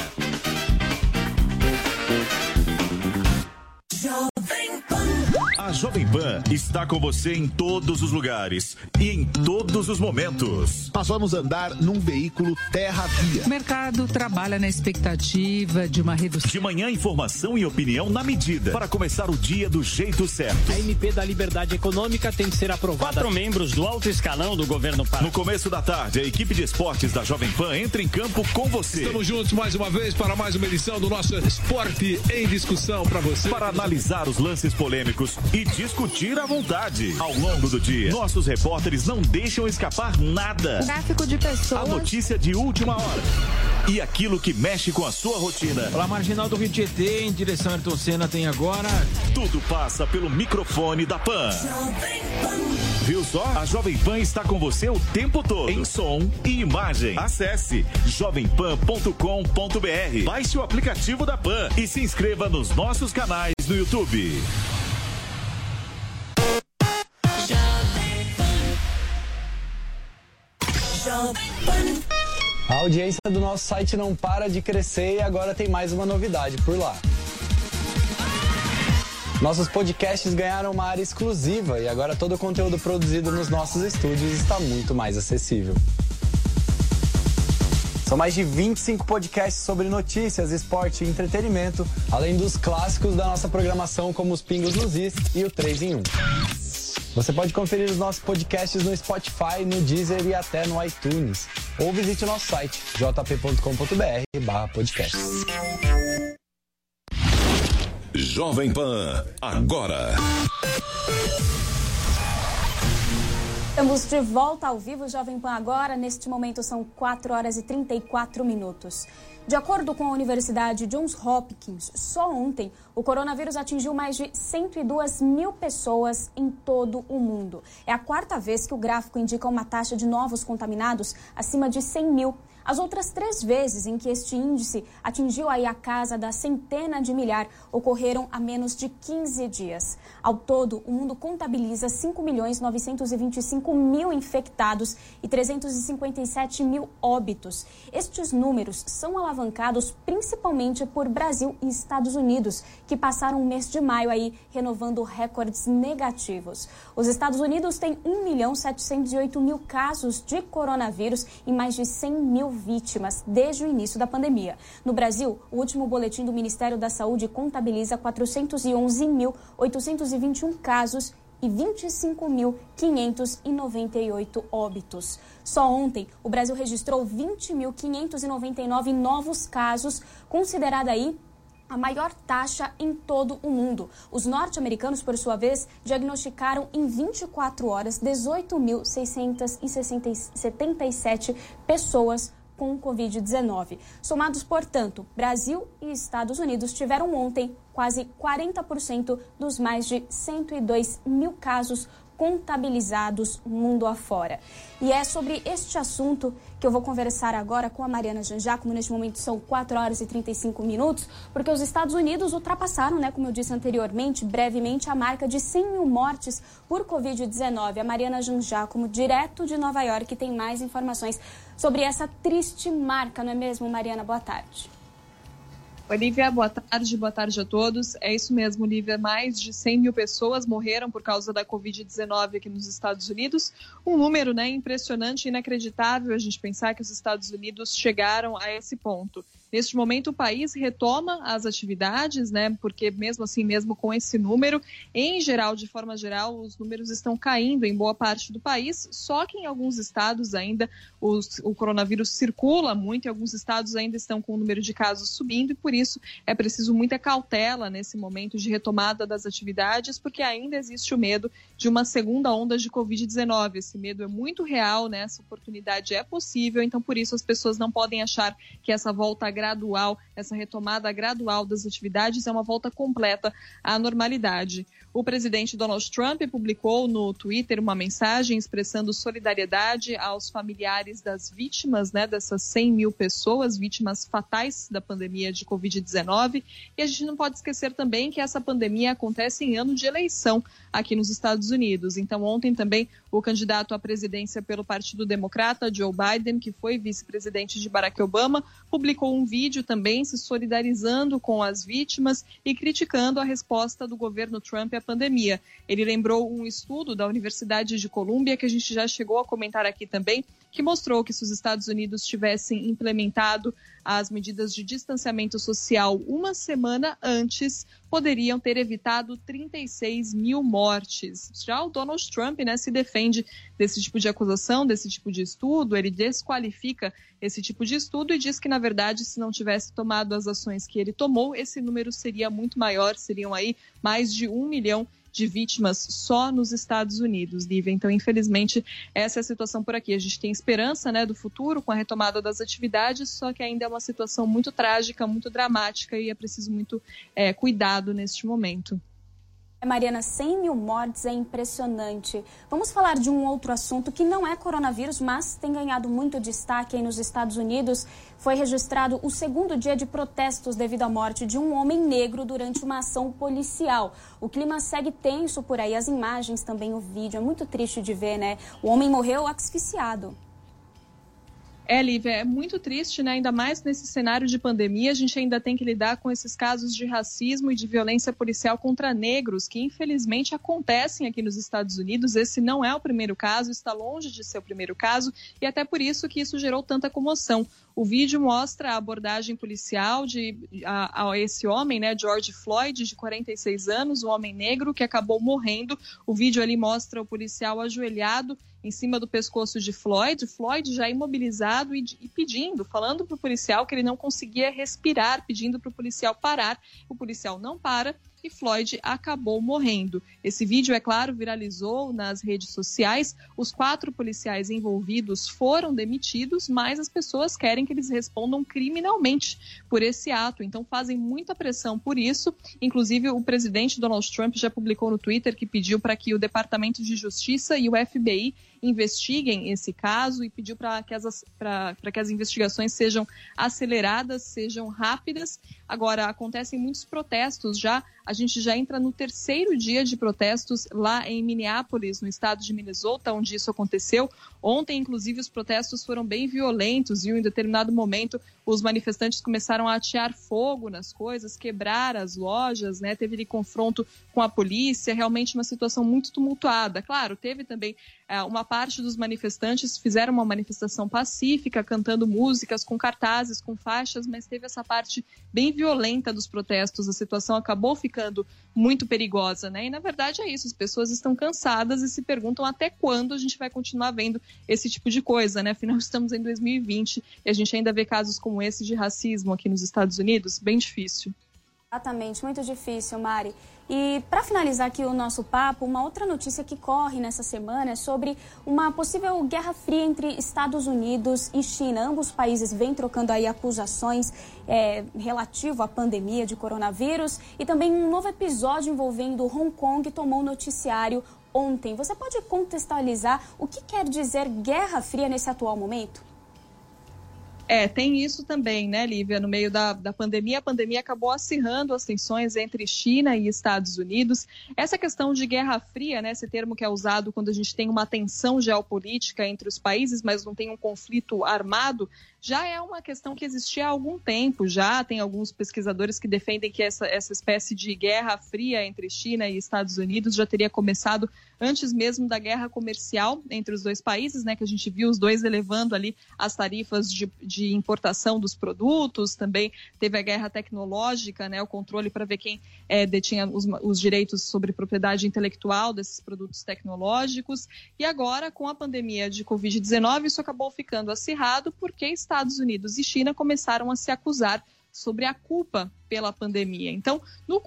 A Jovem Pan está com você em todos os lugares e em todos os momentos. Nós vamos andar num veículo terra-via. O mercado trabalha na expectativa de uma redução. De manhã, informação e opinião na medida para começar o dia do jeito certo. A MP da Liberdade Econômica tem que ser aprovada. 4 membros do alto escalão do governo Pará. No começo da tarde, a equipe de esportes da Jovem Pan entra em campo com você. Estamos juntos mais uma vez para mais uma edição do nosso Esporte em Discussão para você. Para analisar os lances polêmicos e discutir à vontade. Ao longo do dia, nossos repórteres não deixam escapar nada. Tráfico de pessoas. A notícia de última hora. E aquilo que mexe com a sua rotina. Pela Marginal do Rio Tietê, em direção a Ayrton Senna, tem agora... Tudo passa pelo microfone da Pan. Viu só? A Jovem Pan está com você o tempo todo, em som e imagem. Acesse jovempan.com.br. Baixe o aplicativo da Pan e se inscreva nos nossos canais no YouTube. audiência do nosso site não para de crescer e agora tem mais uma novidade por lá. Nossos podcasts ganharam uma área exclusiva e agora todo o conteúdo produzido nos nossos estúdios está muito mais acessível. São mais de 25 podcasts sobre notícias, esporte e entretenimento, além dos clássicos da nossa programação como os Pingos nos Is e o 3 em 1. Você pode conferir os nossos podcasts no Spotify, no Deezer e até no iTunes. Ou visite o nosso site, jp.com.br/podcast. Jovem Pan, agora. Estamos de volta ao vivo, Jovem Pan agora. Neste momento são 4 horas e 34 minutos. De acordo com a Universidade Johns Hopkins, só ontem o coronavírus atingiu mais de 102 mil pessoas em todo o mundo. É a quarta vez que o gráfico indica uma taxa de novos contaminados acima de 100 mil. As outras 3 vezes em que este índice atingiu aí a casa da centena de milhar ocorreram há menos de 15 dias. Ao todo, o mundo contabiliza 5.925.000 infectados e 357 mil óbitos. Estes números são alavancados principalmente por Brasil e Estados Unidos, que passaram o mês de maio aí renovando recordes negativos. Os Estados Unidos têm 1.708.000 casos de coronavírus e mais de 100 mil vítimas desde o início da pandemia. No Brasil, o último boletim do Ministério da Saúde contabiliza 411.821 casos e 25.598 óbitos. Só ontem, o Brasil registrou 20.599 novos casos, considerada aí a maior taxa em todo o mundo. Os norte-americanos, por sua vez, diagnosticaram em 24 horas 18.677 pessoas com Covid-19. Somados, portanto, Brasil e Estados Unidos tiveram ontem quase 40% dos mais de 102 mil casos contabilizados mundo afora. E é sobre este assunto que eu vou conversar agora com a Mariana Jangiacomo. Neste momento são 4 horas e 35 minutos, porque os Estados Unidos ultrapassaram, como eu disse anteriormente, brevemente, a marca de 100 mil mortes por Covid-19. A Mariana Jangiacomo, direto de Nova York, tem mais informações sobre essa triste marca, não é mesmo, Mariana? Boa tarde. Olivia, boa tarde a todos. É isso mesmo, Olivia, mais de 100 mil pessoas morreram por causa da Covid-19 aqui nos Estados Unidos. Um número impressionante, inacreditável a gente pensar que os Estados Unidos chegaram a esse ponto. Neste momento, o país retoma as atividades, porque mesmo assim, mesmo com esse número, em geral, de forma geral, os números estão caindo em boa parte do país, só que em alguns estados ainda o coronavírus circula muito, e alguns estados ainda estão com o número de casos subindo, e por isso é preciso muita cautela nesse momento de retomada das atividades, porque ainda existe o medo de uma segunda onda de Covid-19. Esse medo é muito real, essa oportunidade é possível, então por isso as pessoas não podem achar que essa volta gradual, essa retomada gradual das atividades é uma volta completa à normalidade. O presidente Donald Trump publicou no Twitter uma mensagem expressando solidariedade aos familiares das vítimas, dessas 100 mil pessoas, vítimas fatais da pandemia de Covid-19. E a gente não pode esquecer também que essa pandemia acontece em ano de eleição aqui nos Estados Unidos. Então, ontem também o candidato à presidência pelo Partido Democrata, Joe Biden, que foi vice-presidente de Barack Obama, publicou um vídeo também se solidarizando com as vítimas e criticando a resposta do governo Trump à pandemia. Ele lembrou um estudo da Universidade de Colômbia, que a gente já chegou a comentar aqui também, que mostrou que se os Estados Unidos tivessem implementado as medidas de distanciamento social uma semana antes, poderiam ter evitado 36 mil mortes. Já o Donald Trump se defende desse tipo de acusação, desse tipo de estudo, ele desqualifica esse tipo de estudo e diz que, na verdade, se não tivesse tomado as ações que ele tomou, esse número seria muito maior, seriam aí mais de 1 milhão de vítimas só nos Estados Unidos, Lívia. Então, infelizmente, essa é a situação por aqui. A gente tem esperança do futuro com a retomada das atividades, só que ainda é uma situação muito trágica, muito dramática e é preciso muito cuidado neste momento. Mariana, 100 mil mortes é impressionante. Vamos falar de um outro assunto que não é coronavírus, mas tem ganhado muito destaque aí nos Estados Unidos. Foi registrado o segundo dia de protestos devido à morte de um homem negro durante uma ação policial. O clima segue tenso por aí, as imagens também, o vídeo. É muito triste de ver, O homem morreu asfixiado. Lívia, é muito triste, né? Ainda mais nesse cenário de pandemia, a gente ainda tem que lidar com esses casos de racismo e de violência policial contra negros, que infelizmente acontecem aqui nos Estados Unidos. Esse não é o primeiro caso, está longe de ser o primeiro caso, e até por isso que isso gerou tanta comoção. O vídeo mostra a abordagem policial a esse homem, né, George Floyd, de 46 anos, um homem negro que acabou morrendo. O vídeo ali mostra o policial ajoelhado em cima do pescoço de Floyd já imobilizado e falando para o policial que ele não conseguia respirar, pedindo para o policial parar. O policial não para e Floyd acabou morrendo. Esse vídeo, é claro, viralizou nas redes sociais. Os 4 policiais envolvidos foram demitidos, mas as pessoas querem que eles respondam criminalmente por esse ato. Então fazem muita pressão por isso. Inclusive, o presidente Donald Trump já publicou no Twitter que pediu para que o Departamento de Justiça e o FBI investiguem esse caso e pediu para que as investigações sejam aceleradas, sejam rápidas. Agora, acontecem muitos protestos já. A gente já entra no 3º dia de protestos lá em Minneapolis, no estado de Minnesota, onde isso aconteceu. Ontem, inclusive, os protestos foram bem violentos, viu? Em determinado momento, os manifestantes começaram a atear fogo nas coisas, quebrar as lojas, né? Teve ali confronto com a polícia, realmente uma situação muito tumultuada. Claro, teve também uma parte dos manifestantes fizeram uma manifestação pacífica, cantando músicas, com cartazes, com faixas, mas teve essa parte bem violenta dos protestos. A situação acabou ficando muito perigosa, né? E, na verdade, é isso. As pessoas estão cansadas e se perguntam até quando a gente vai continuar vendo esse tipo de coisa, né? Afinal, estamos em 2020 e a gente ainda vê casos como esse de racismo aqui nos Estados Unidos. Bem difícil. Exatamente, muito difícil, Mari. E para finalizar aqui o nosso papo, uma outra notícia que corre nessa semana é sobre uma possível guerra fria entre Estados Unidos e China. Ambos os países vêm trocando aí acusações relativo à pandemia de coronavírus e também um novo episódio envolvendo Hong Kong tomou o noticiário ontem. Você pode contextualizar o que quer dizer guerra fria nesse atual momento? Tem isso também, né, Lívia? No meio da pandemia, a pandemia acabou acirrando as tensões entre China e Estados Unidos. Essa questão de guerra fria, né, esse termo que é usado quando a gente tem uma tensão geopolítica entre os países, mas não tem um conflito armado, já é uma questão que existia há algum tempo. Já tem alguns pesquisadores que defendem que essa espécie de guerra fria entre China e Estados Unidos já teria começado antes mesmo da guerra comercial entre os dois países, né, que a gente viu os dois elevando ali as tarifas de importação dos produtos. Também teve a guerra tecnológica, né, o controle para ver quem detinha os direitos sobre propriedade intelectual desses produtos tecnológicos. E agora, com a pandemia de Covid-19, isso acabou ficando acirrado porque Estados Unidos e China começaram a se acusar sobre a culpa pela pandemia. Então,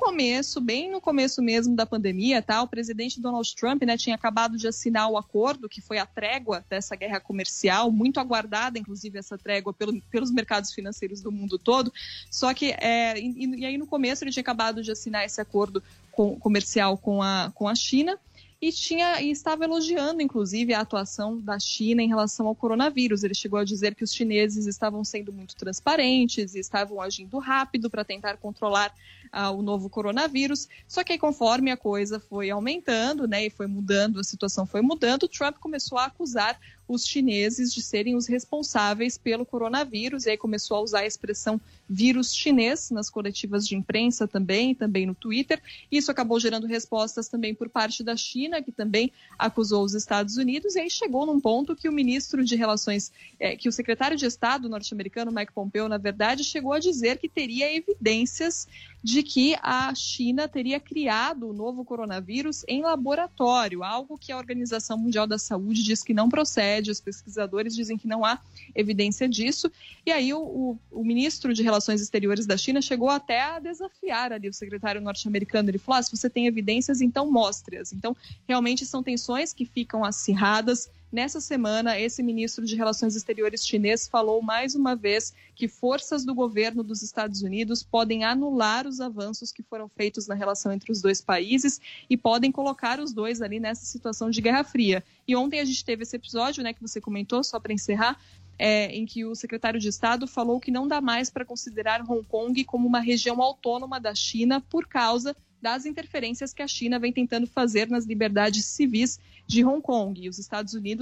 bem no começo mesmo da pandemia, tá, o presidente Donald Trump, né, tinha acabado de assinar o acordo que foi a trégua dessa guerra comercial, muito aguardada, inclusive, essa trégua pelos mercados financeiros do mundo todo. Só que, e aí no começo ele tinha acabado de assinar esse acordo comercial com a China, e estava elogiando, inclusive, a atuação da China em relação ao coronavírus. Ele chegou a dizer que os chineses estavam sendo muito transparentes e estavam agindo rápido para tentar controlar o novo coronavírus. Só que aí, conforme a coisa foi aumentando, né, e foi mudando, a situação foi mudando, Trump começou a acusar os chineses de serem os responsáveis pelo coronavírus, e aí começou a usar a expressão vírus chinês nas coletivas de imprensa também no Twitter. Isso acabou gerando respostas também por parte da China, que também acusou os Estados Unidos, e aí chegou num ponto que o ministro de Relações, que o secretário de Estado norte-americano, Mike Pompeo, na verdade, chegou a dizer que teria evidências de que a China teria criado o novo coronavírus em laboratório, algo que a Organização Mundial da Saúde diz que não procede, os pesquisadores dizem que não há evidência disso, e aí o ministro de Relações Exteriores da China chegou até a desafiar ali o secretário norte-americano. Ele falou, se você tem evidências, então mostre-as. Então, realmente são tensões que ficam acirradas. Nessa semana, esse ministro de Relações Exteriores chinês falou mais uma vez que forças do governo dos Estados Unidos podem anular os avanços que foram feitos na relação entre os dois países e podem colocar os dois ali nessa situação de guerra fria. E ontem a gente teve esse episódio, né, que você comentou, só para encerrar, em que o secretário de Estado falou que não dá mais para considerar Hong Kong como uma região autônoma da China por causa das interferências que a China vem tentando fazer nas liberdades civis de Hong Kong. E os Estados Unidos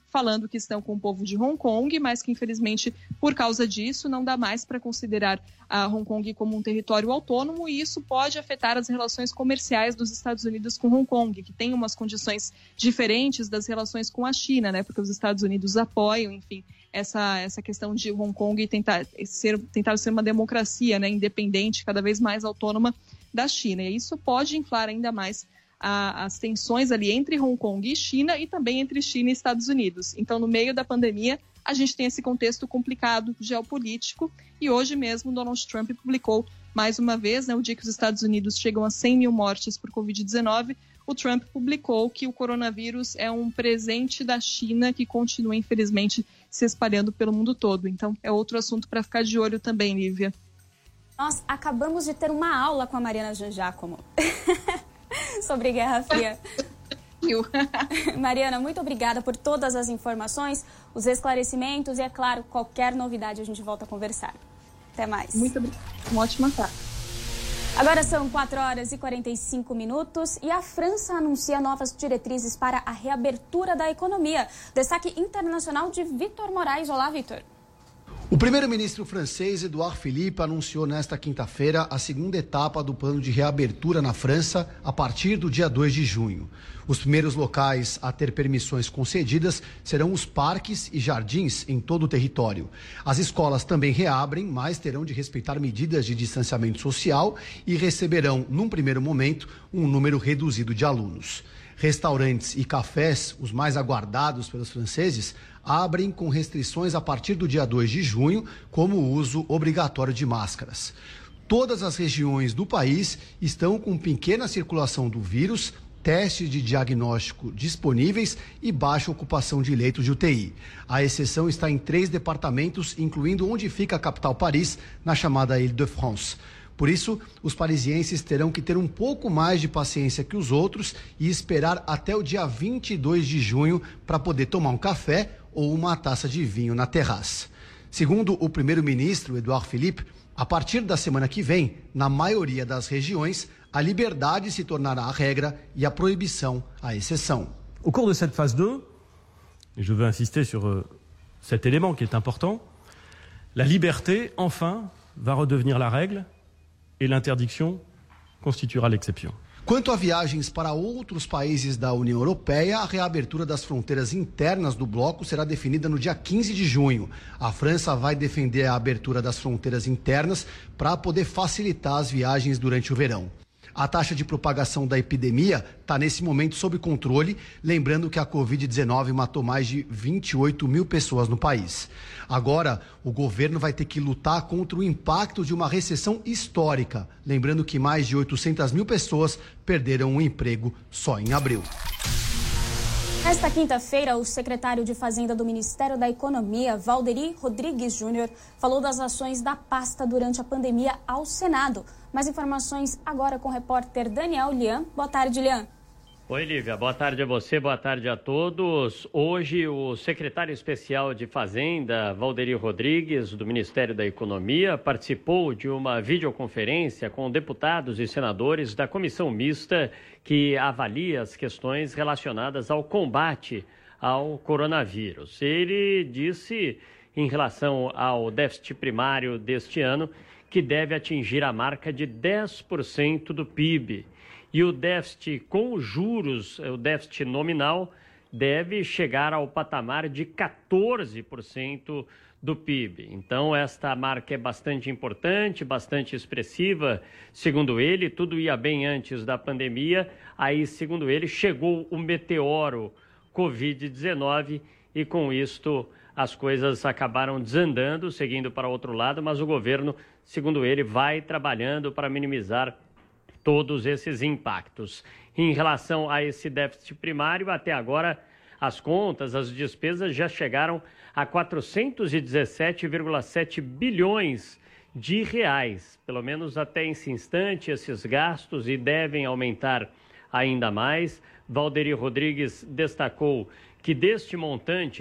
falando que estão com o povo de Hong Kong, mas que infelizmente por causa disso não dá mais para considerar a Hong Kong como um território autônomo, e isso pode afetar as relações comerciais dos Estados Unidos com Hong Kong, que tem umas condições diferentes das relações com a China, né? Porque os Estados Unidos apoiam, enfim, essa questão de Hong Kong tentar ser uma democracia, né, independente, cada vez mais autônoma da China. E isso pode inflar ainda mais as tensões ali entre Hong Kong e China, e também entre China e Estados Unidos. Então, no meio da pandemia, a gente tem esse contexto complicado geopolítico, e hoje mesmo Donald Trump publicou mais uma vez, né, o dia que os Estados Unidos chegam a 100 mil mortes por Covid-19, o Trump publicou que o coronavírus é um presente da China que continua, infelizmente, se espalhando pelo mundo todo. Então, é outro assunto para ficar de olho também, Lívia. Nós acabamos de ter uma aula com a Mariana Giacomo sobre Guerra Fria. Mariana, muito obrigada por todas as informações, os esclarecimentos e, é claro, qualquer novidade a gente volta a conversar. Até mais. Muito obrigada. Uma ótima tarde. Agora são 4h45 e a França anuncia novas diretrizes para a reabertura da economia. Destaque internacional de Vitor Moraes. Olá, Vitor. O primeiro-ministro francês, Édouard Philippe, anunciou nesta quinta-feira a segunda etapa do plano de reabertura na França a partir do dia 2 de junho. Os primeiros locais a ter permissões concedidas serão os parques e jardins em todo o território. As escolas também reabrem, mas terão de respeitar medidas de distanciamento social e receberão, num primeiro momento, um número reduzido de alunos. Restaurantes e cafés, os mais aguardados pelos franceses, abrem com restrições a partir do dia 2 de junho, como o uso obrigatório de máscaras. Todas as regiões do país estão com pequena circulação do vírus, testes de diagnóstico disponíveis e baixa ocupação de leitos de UTI. A exceção está em 3 departamentos, incluindo onde fica a capital Paris, na chamada Île-de-France. Por isso, os parisienses terão que ter um pouco mais de paciência que os outros e esperar até o dia 22 de junho para poder tomar um café ou uma taça de vinho na terraça. Segundo o primeiro-ministro, Édouard Philippe, a partir da semana que vem, na maioria das regiões, a liberdade se tornará a regra e a proibição a exceção. Au cours de cette phase 2, et je veux insister sur cet élément qui est important, la liberté, enfin, va redevenir la règle et l'interdiction constituera l'exception. Quanto a viagens para outros países da União Europeia, a reabertura das fronteiras internas do bloco será definida no dia 15 de junho. A França vai defender a abertura das fronteiras internas para poder facilitar as viagens durante o verão. A taxa de propagação da epidemia está nesse momento sob controle, lembrando que a Covid-19 matou mais de 28 mil pessoas no país. Agora, o governo vai ter que lutar contra o impacto de uma recessão histórica, lembrando que mais de 800 mil pessoas perderam o emprego só em abril. Nesta quinta-feira, o secretário de Fazenda do Ministério da Economia, Valderi Rodrigues Júnior, falou das ações da pasta durante a pandemia ao Senado. Mais informações agora com o repórter Daniel Lian. Boa tarde, Lian. Oi, Lívia. Boa tarde a você, boa tarde a todos. Hoje, o secretário especial de Fazenda, Valderi Rodrigues, do Ministério da Economia, participou de uma videoconferência com deputados e senadores da comissão mista que avalia as questões relacionadas ao combate ao coronavírus. Ele disse, em relação ao déficit primário deste ano, que deve atingir a marca de 10% do PIB. E o déficit com juros, o déficit nominal, deve chegar ao patamar de 14% do PIB. Então, esta marca é bastante importante, bastante expressiva. Segundo ele, tudo ia bem antes da pandemia. Aí, segundo ele, chegou o meteoro Covid-19 e, com isto, as coisas acabaram desandando, seguindo para outro lado, mas o governo, segundo ele, vai trabalhando para minimizar todos esses impactos. Em relação a esse déficit primário, até agora, as contas, as despesas já chegaram a 417,7 bilhões de reais. Pelo menos até esse instante, esses gastos, e devem aumentar ainda mais. Valderi Rodrigues destacou que deste montante,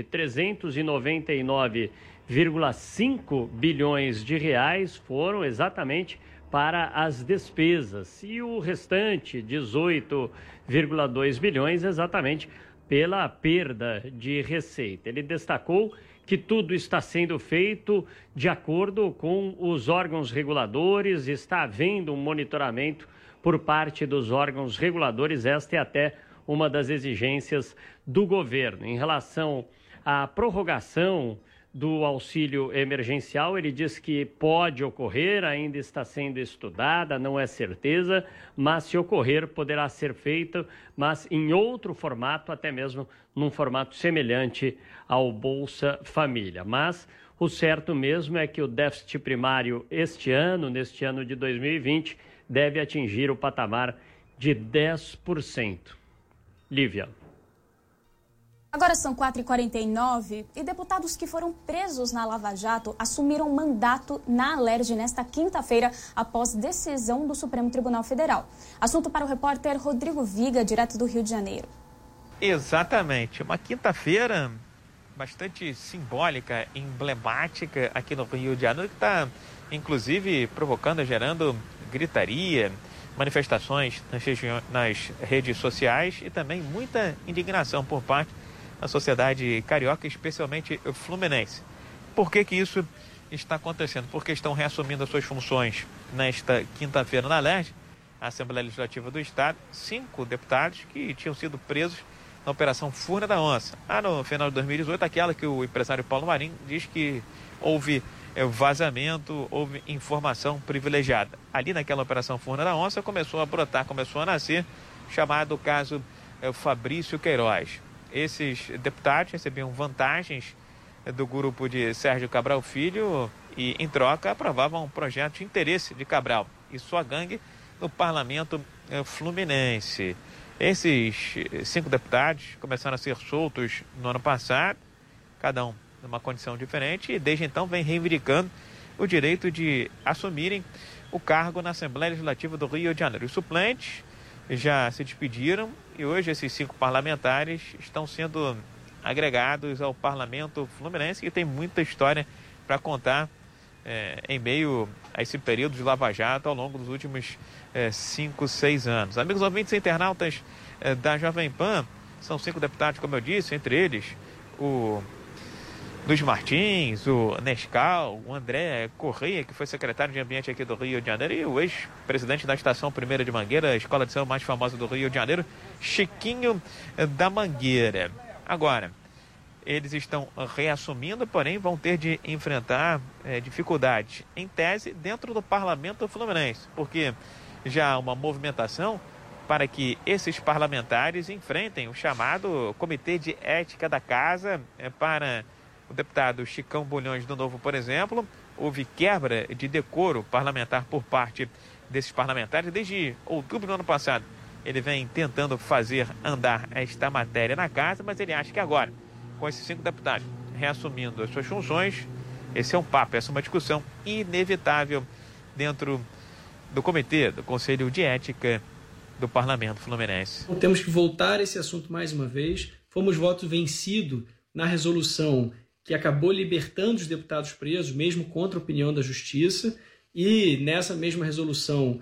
399,5 bilhões de reais foram exatamente para as despesas e o restante, 18,2 bilhões, exatamente pela perda de receita. Ele destacou que tudo está sendo feito de acordo com os órgãos reguladores, está havendo um monitoramento por parte dos órgãos reguladores. Esta é até uma das exigências do governo. Em relação à prorrogação do auxílio emergencial, ele diz que pode ocorrer, ainda está sendo estudada, não é certeza, mas se ocorrer poderá ser feito, mas em outro formato, até mesmo num formato semelhante ao Bolsa Família. Mas o certo mesmo é que o déficit primário neste ano de 2020, deve atingir o patamar de 10%. Lívia. Agora são 4h49 e deputados que foram presos na Lava Jato assumiram mandato na Alerj nesta quinta-feira após decisão do Supremo Tribunal Federal. Assunto para o repórter Rodrigo Viga, direto do Rio de Janeiro. Exatamente. Uma quinta-feira bastante simbólica, emblemática aqui no Rio de Janeiro, que está, inclusive, provocando, gerando gritaria, manifestações nas redes sociais e também muita indignação por parte da sociedade carioca, especialmente fluminense. Por que isso está acontecendo? Porque estão reassumindo as suas funções nesta quinta-feira na Alerj, a Assembleia Legislativa do Estado, 5 deputados que tinham sido presos na Operação Furna da Onça. No final de 2018, aquela que o empresário Paulo Marinho diz que houve vazamento, houve informação privilegiada. Ali naquela Operação Furna da Onça começou a brotar, começou a nascer, chamado caso Fabrício Queiroz. Esses deputados recebiam vantagens do grupo de Sérgio Cabral Filho e, em troca, aprovavam um projeto de interesse de Cabral e sua gangue no parlamento fluminense. Esses 5 deputados começaram a ser soltos no ano passado, cada um numa condição diferente, e desde então vem reivindicando o direito de assumirem o cargo na Assembleia Legislativa do Rio de Janeiro. Os suplentes já se despediram e hoje esses 5 parlamentares estão sendo agregados ao parlamento fluminense, que tem muita história para contar em meio a esse período de Lava Jato ao longo dos últimos 5, 6 anos. Amigos ouvintes e internautas da Jovem Pan, são 5 deputados, como eu disse, entre eles o Luiz Martins, o Nescau, o André Correia, que foi secretário de Ambiente aqui do Rio de Janeiro, e o ex-presidente da Estação 1ª de Mangueira, a escola de samba mais famosa do Rio de Janeiro, Chiquinho da Mangueira. Agora, eles estão reassumindo, porém vão ter de enfrentar dificuldades, em tese, dentro do parlamento fluminense, porque já há uma movimentação para que esses parlamentares enfrentem o chamado Comitê de Ética da Casa. Para o deputado Chicão Bulhões do Novo, por exemplo, houve quebra de decoro parlamentar por parte desses parlamentares. Desde outubro do ano passado, ele vem tentando fazer andar esta matéria na casa, mas ele acha que agora, com esses 5 deputados reassumindo as suas funções, esse é um papo, essa é uma discussão inevitável dentro do comitê, do Conselho de Ética do Parlamento Fluminense. Então, temos que voltar a esse assunto mais uma vez. Fomos voto vencido na resolução que acabou libertando os deputados presos, mesmo contra a opinião da Justiça, e nessa mesma resolução,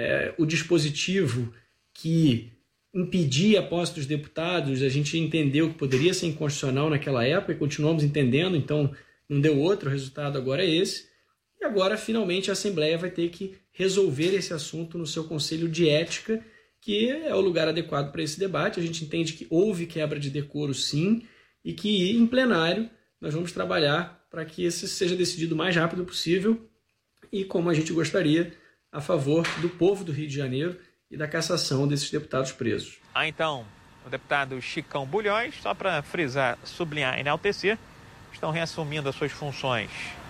o dispositivo que impedia a posse dos deputados, a gente entendeu que poderia ser inconstitucional naquela época e continuamos entendendo, então não deu outro, o resultado agora é esse. E agora, finalmente, a Assembleia vai ter que resolver esse assunto no seu Conselho de Ética, que é o lugar adequado para esse debate. A gente entende que houve quebra de decoro, sim, e que em plenário nós vamos trabalhar para que esse seja decidido o mais rápido possível e, como a gente gostaria, a favor do povo do Rio de Janeiro e da cassação desses deputados presos. Então, o deputado Chicão Bulhões, só para frisar, sublinhar e enaltecer, estão reassumindo as suas funções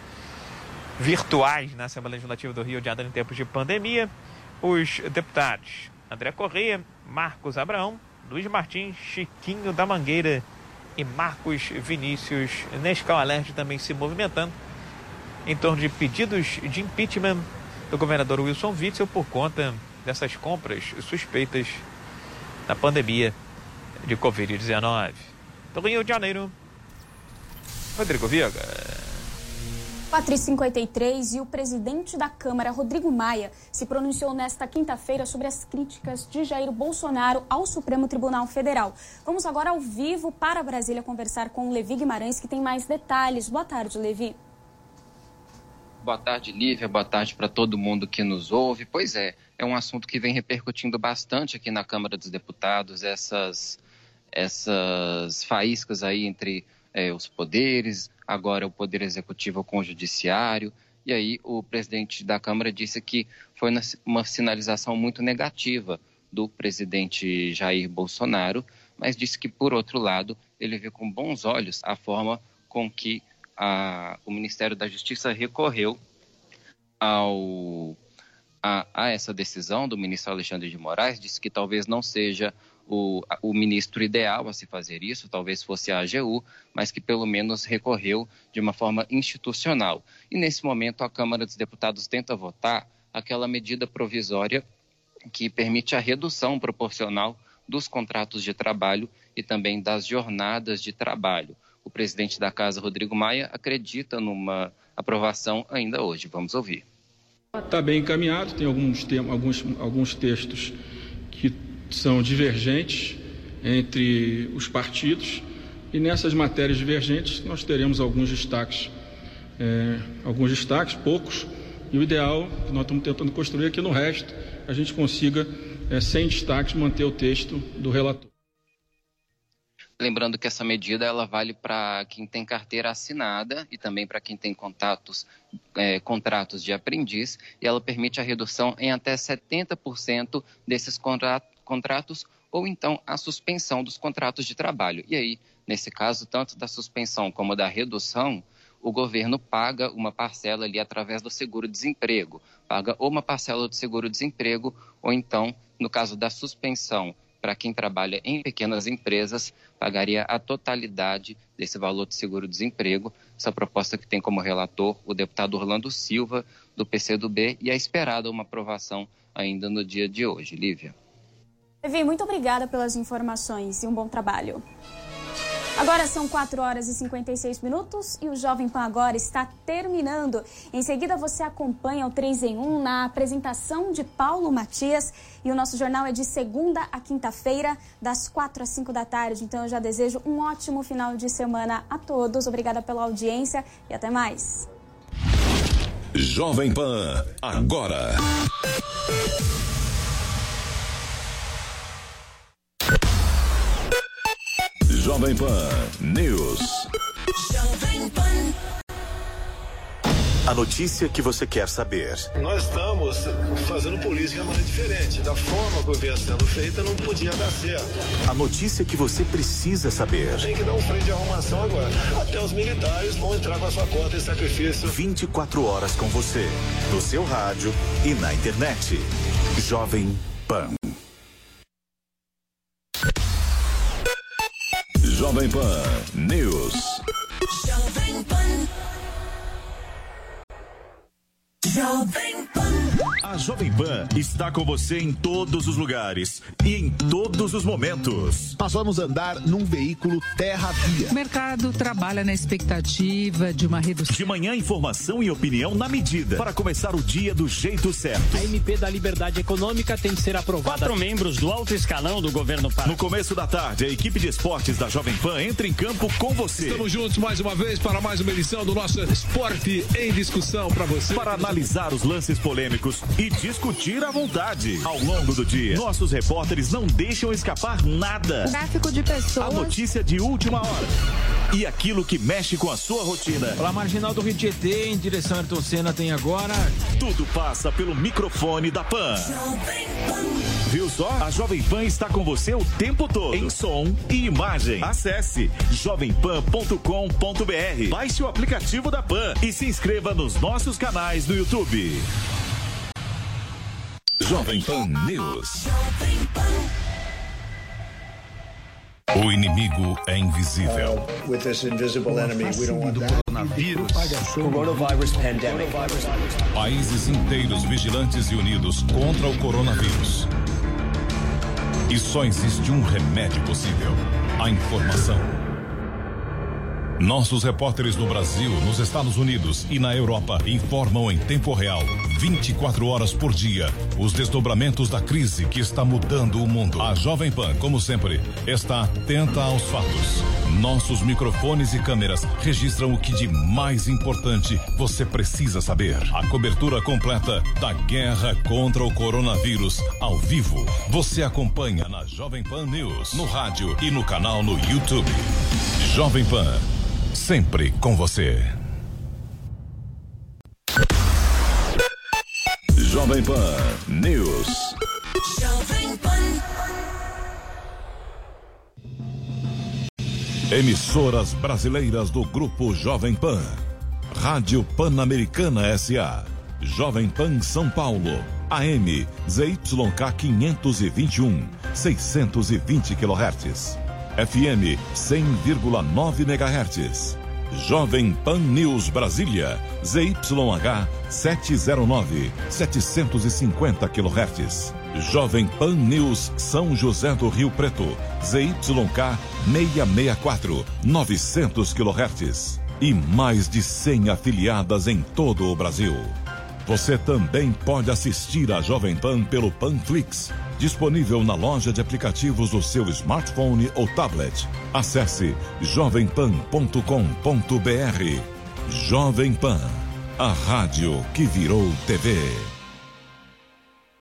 virtuais na Assembleia Legislativa do Rio de Janeiro em tempos de pandemia. Os deputados André Correia, Marcos Abraão, Luiz Martins, Chiquinho da Mangueira e Marcos Vinícius Nescau. Alerj também se movimentando em torno de pedidos de impeachment do governador Wilson Witzel por conta dessas compras suspeitas na pandemia de Covid-19. Do Rio de Janeiro, Rodrigo Viga. 4h53 e o presidente da Câmara, Rodrigo Maia, se pronunciou nesta quinta-feira sobre as críticas de Jair Bolsonaro ao Supremo Tribunal Federal. Vamos agora ao vivo para Brasília conversar com o Levi Guimarães, que tem mais detalhes. Boa tarde, Levi. Boa tarde, Lívia. Boa tarde para todo mundo que nos ouve. Pois é um assunto que vem repercutindo bastante aqui na Câmara dos Deputados, essas faíscas aí entre os poderes, agora o Poder Executivo com o Judiciário. E aí o presidente da Câmara disse que foi uma sinalização muito negativa do presidente Jair Bolsonaro, mas disse que, por outro lado, ele vê com bons olhos a forma com que o Ministério da Justiça recorreu a essa decisão do ministro Alexandre de Moraes. Disse que talvez não seja o ministro ideal a se fazer isso, talvez fosse a AGU, mas que pelo menos recorreu de uma forma institucional. E nesse momento a Câmara dos Deputados tenta votar aquela medida provisória que permite a redução proporcional dos contratos de trabalho e também das jornadas de trabalho. O presidente da Casa, Rodrigo Maia, acredita numa aprovação ainda hoje. Vamos ouvir. Está bem encaminhado, tem alguns textos que são divergentes entre os partidos, e nessas matérias divergentes nós teremos alguns destaques, poucos, e o ideal que nós estamos tentando construir é que no resto a gente consiga, sem destaques, manter o texto do relator. Lembrando que essa medida ela vale para quem tem carteira assinada e também para quem tem contratos de aprendiz, e ela permite a redução em até 70% desses contratos, ou então a suspensão dos contratos de trabalho. E aí, nesse caso, tanto da suspensão como da redução, o governo paga uma parcela ali através do seguro-desemprego. Paga ou uma parcela do seguro-desemprego, ou então, no caso da suspensão, para quem trabalha em pequenas empresas, pagaria a totalidade desse valor de seguro-desemprego. Essa proposta que tem como relator o deputado Orlando Silva, do PCdoB, e é esperada uma aprovação ainda no dia de hoje. Lívia. Levi, muito obrigada pelas informações e um bom trabalho. Agora são 4h56 e o Jovem Pan agora está terminando. Em seguida você acompanha o 3 em 1 na apresentação de Paulo Matias, e o nosso jornal é de segunda a quinta-feira, das 4 às 5 da tarde. Então eu já desejo um ótimo final de semana a todos. Obrigada pela audiência e até mais. Jovem Pan agora. Jovem Pan News. A notícia que você quer saber. Nós estamos fazendo política de maneira diferente. Da forma que vinha sendo feita, não podia dar certo. A notícia que você precisa saber. Tem que dar um freio de arrumação agora. Até os militares vão entrar com a sua conta em sacrifício. 24 horas com você, no seu rádio e na internet. Jovem Pan. Jovem Pan News. Jovem Pan. Jovem Pan. A Jovem Pan está com você em todos os lugares e em todos os momentos. Nós vamos andar num veículo terra-via. O mercado trabalha na expectativa de uma redução. De manhã, informação e opinião na medida, para começar o dia do jeito certo. A MP da Liberdade Econômica tem que ser aprovada. 4 membros do alto escalão do governo Pará. No começo da tarde, a equipe de esportes da Jovem Pan entra em campo com você. Estamos juntos mais uma vez para mais uma edição do nosso Esporte em Discussão para você. Para analisar os lances polêmicos e discutir à vontade. Ao longo do dia, nossos repórteres não deixam escapar nada. Tráfico de pessoas. A notícia de última hora. E aquilo que mexe com a sua rotina. Pela marginal do Rio Tietê, em direção a Ayrton Senna, tem agora... Tudo passa pelo microfone da Pan. Viu só? A Jovem Pan está com você o tempo todo, em som e imagem. Acesse jovempan.com.br. Baixe o aplicativo da Pan e se inscreva nos nossos canais no YouTube. Jovem Pan News. O inimigo é invisível. Coronavirus pandemic. Países inteiros vigilantes e unidos contra o coronavírus. E só existe um remédio possível: a informação. Nossos repórteres no Brasil, nos Estados Unidos e na Europa informam em tempo real, 24 horas por dia, os desdobramentos da crise que está mudando o mundo. A Jovem Pan, como sempre, está atenta aos fatos. Nossos microfones e câmeras registram o que de mais importante você precisa saber. A cobertura completa da guerra contra o coronavírus ao vivo. Você acompanha na Jovem Pan News, no rádio e no canal no YouTube. Jovem Pan, sempre com você. Jovem Pan News. Jovem Pan. Emissoras brasileiras do Grupo Jovem Pan. Rádio Pan-Americana S.A. Jovem Pan São Paulo. AM ZYK 521, 620 kHz. FM 100,9 MHz. Jovem Pan News Brasília, ZYH 709, 750 kHz. Jovem Pan News São José do Rio Preto, ZYK 664, 900 kHz. E mais de 100 afiliadas em todo o Brasil. Você também pode assistir a Jovem Pan pelo Panflix, disponível na loja de aplicativos do seu smartphone ou tablet. Acesse jovempan.com.br. Jovem Pan, a rádio que virou TV.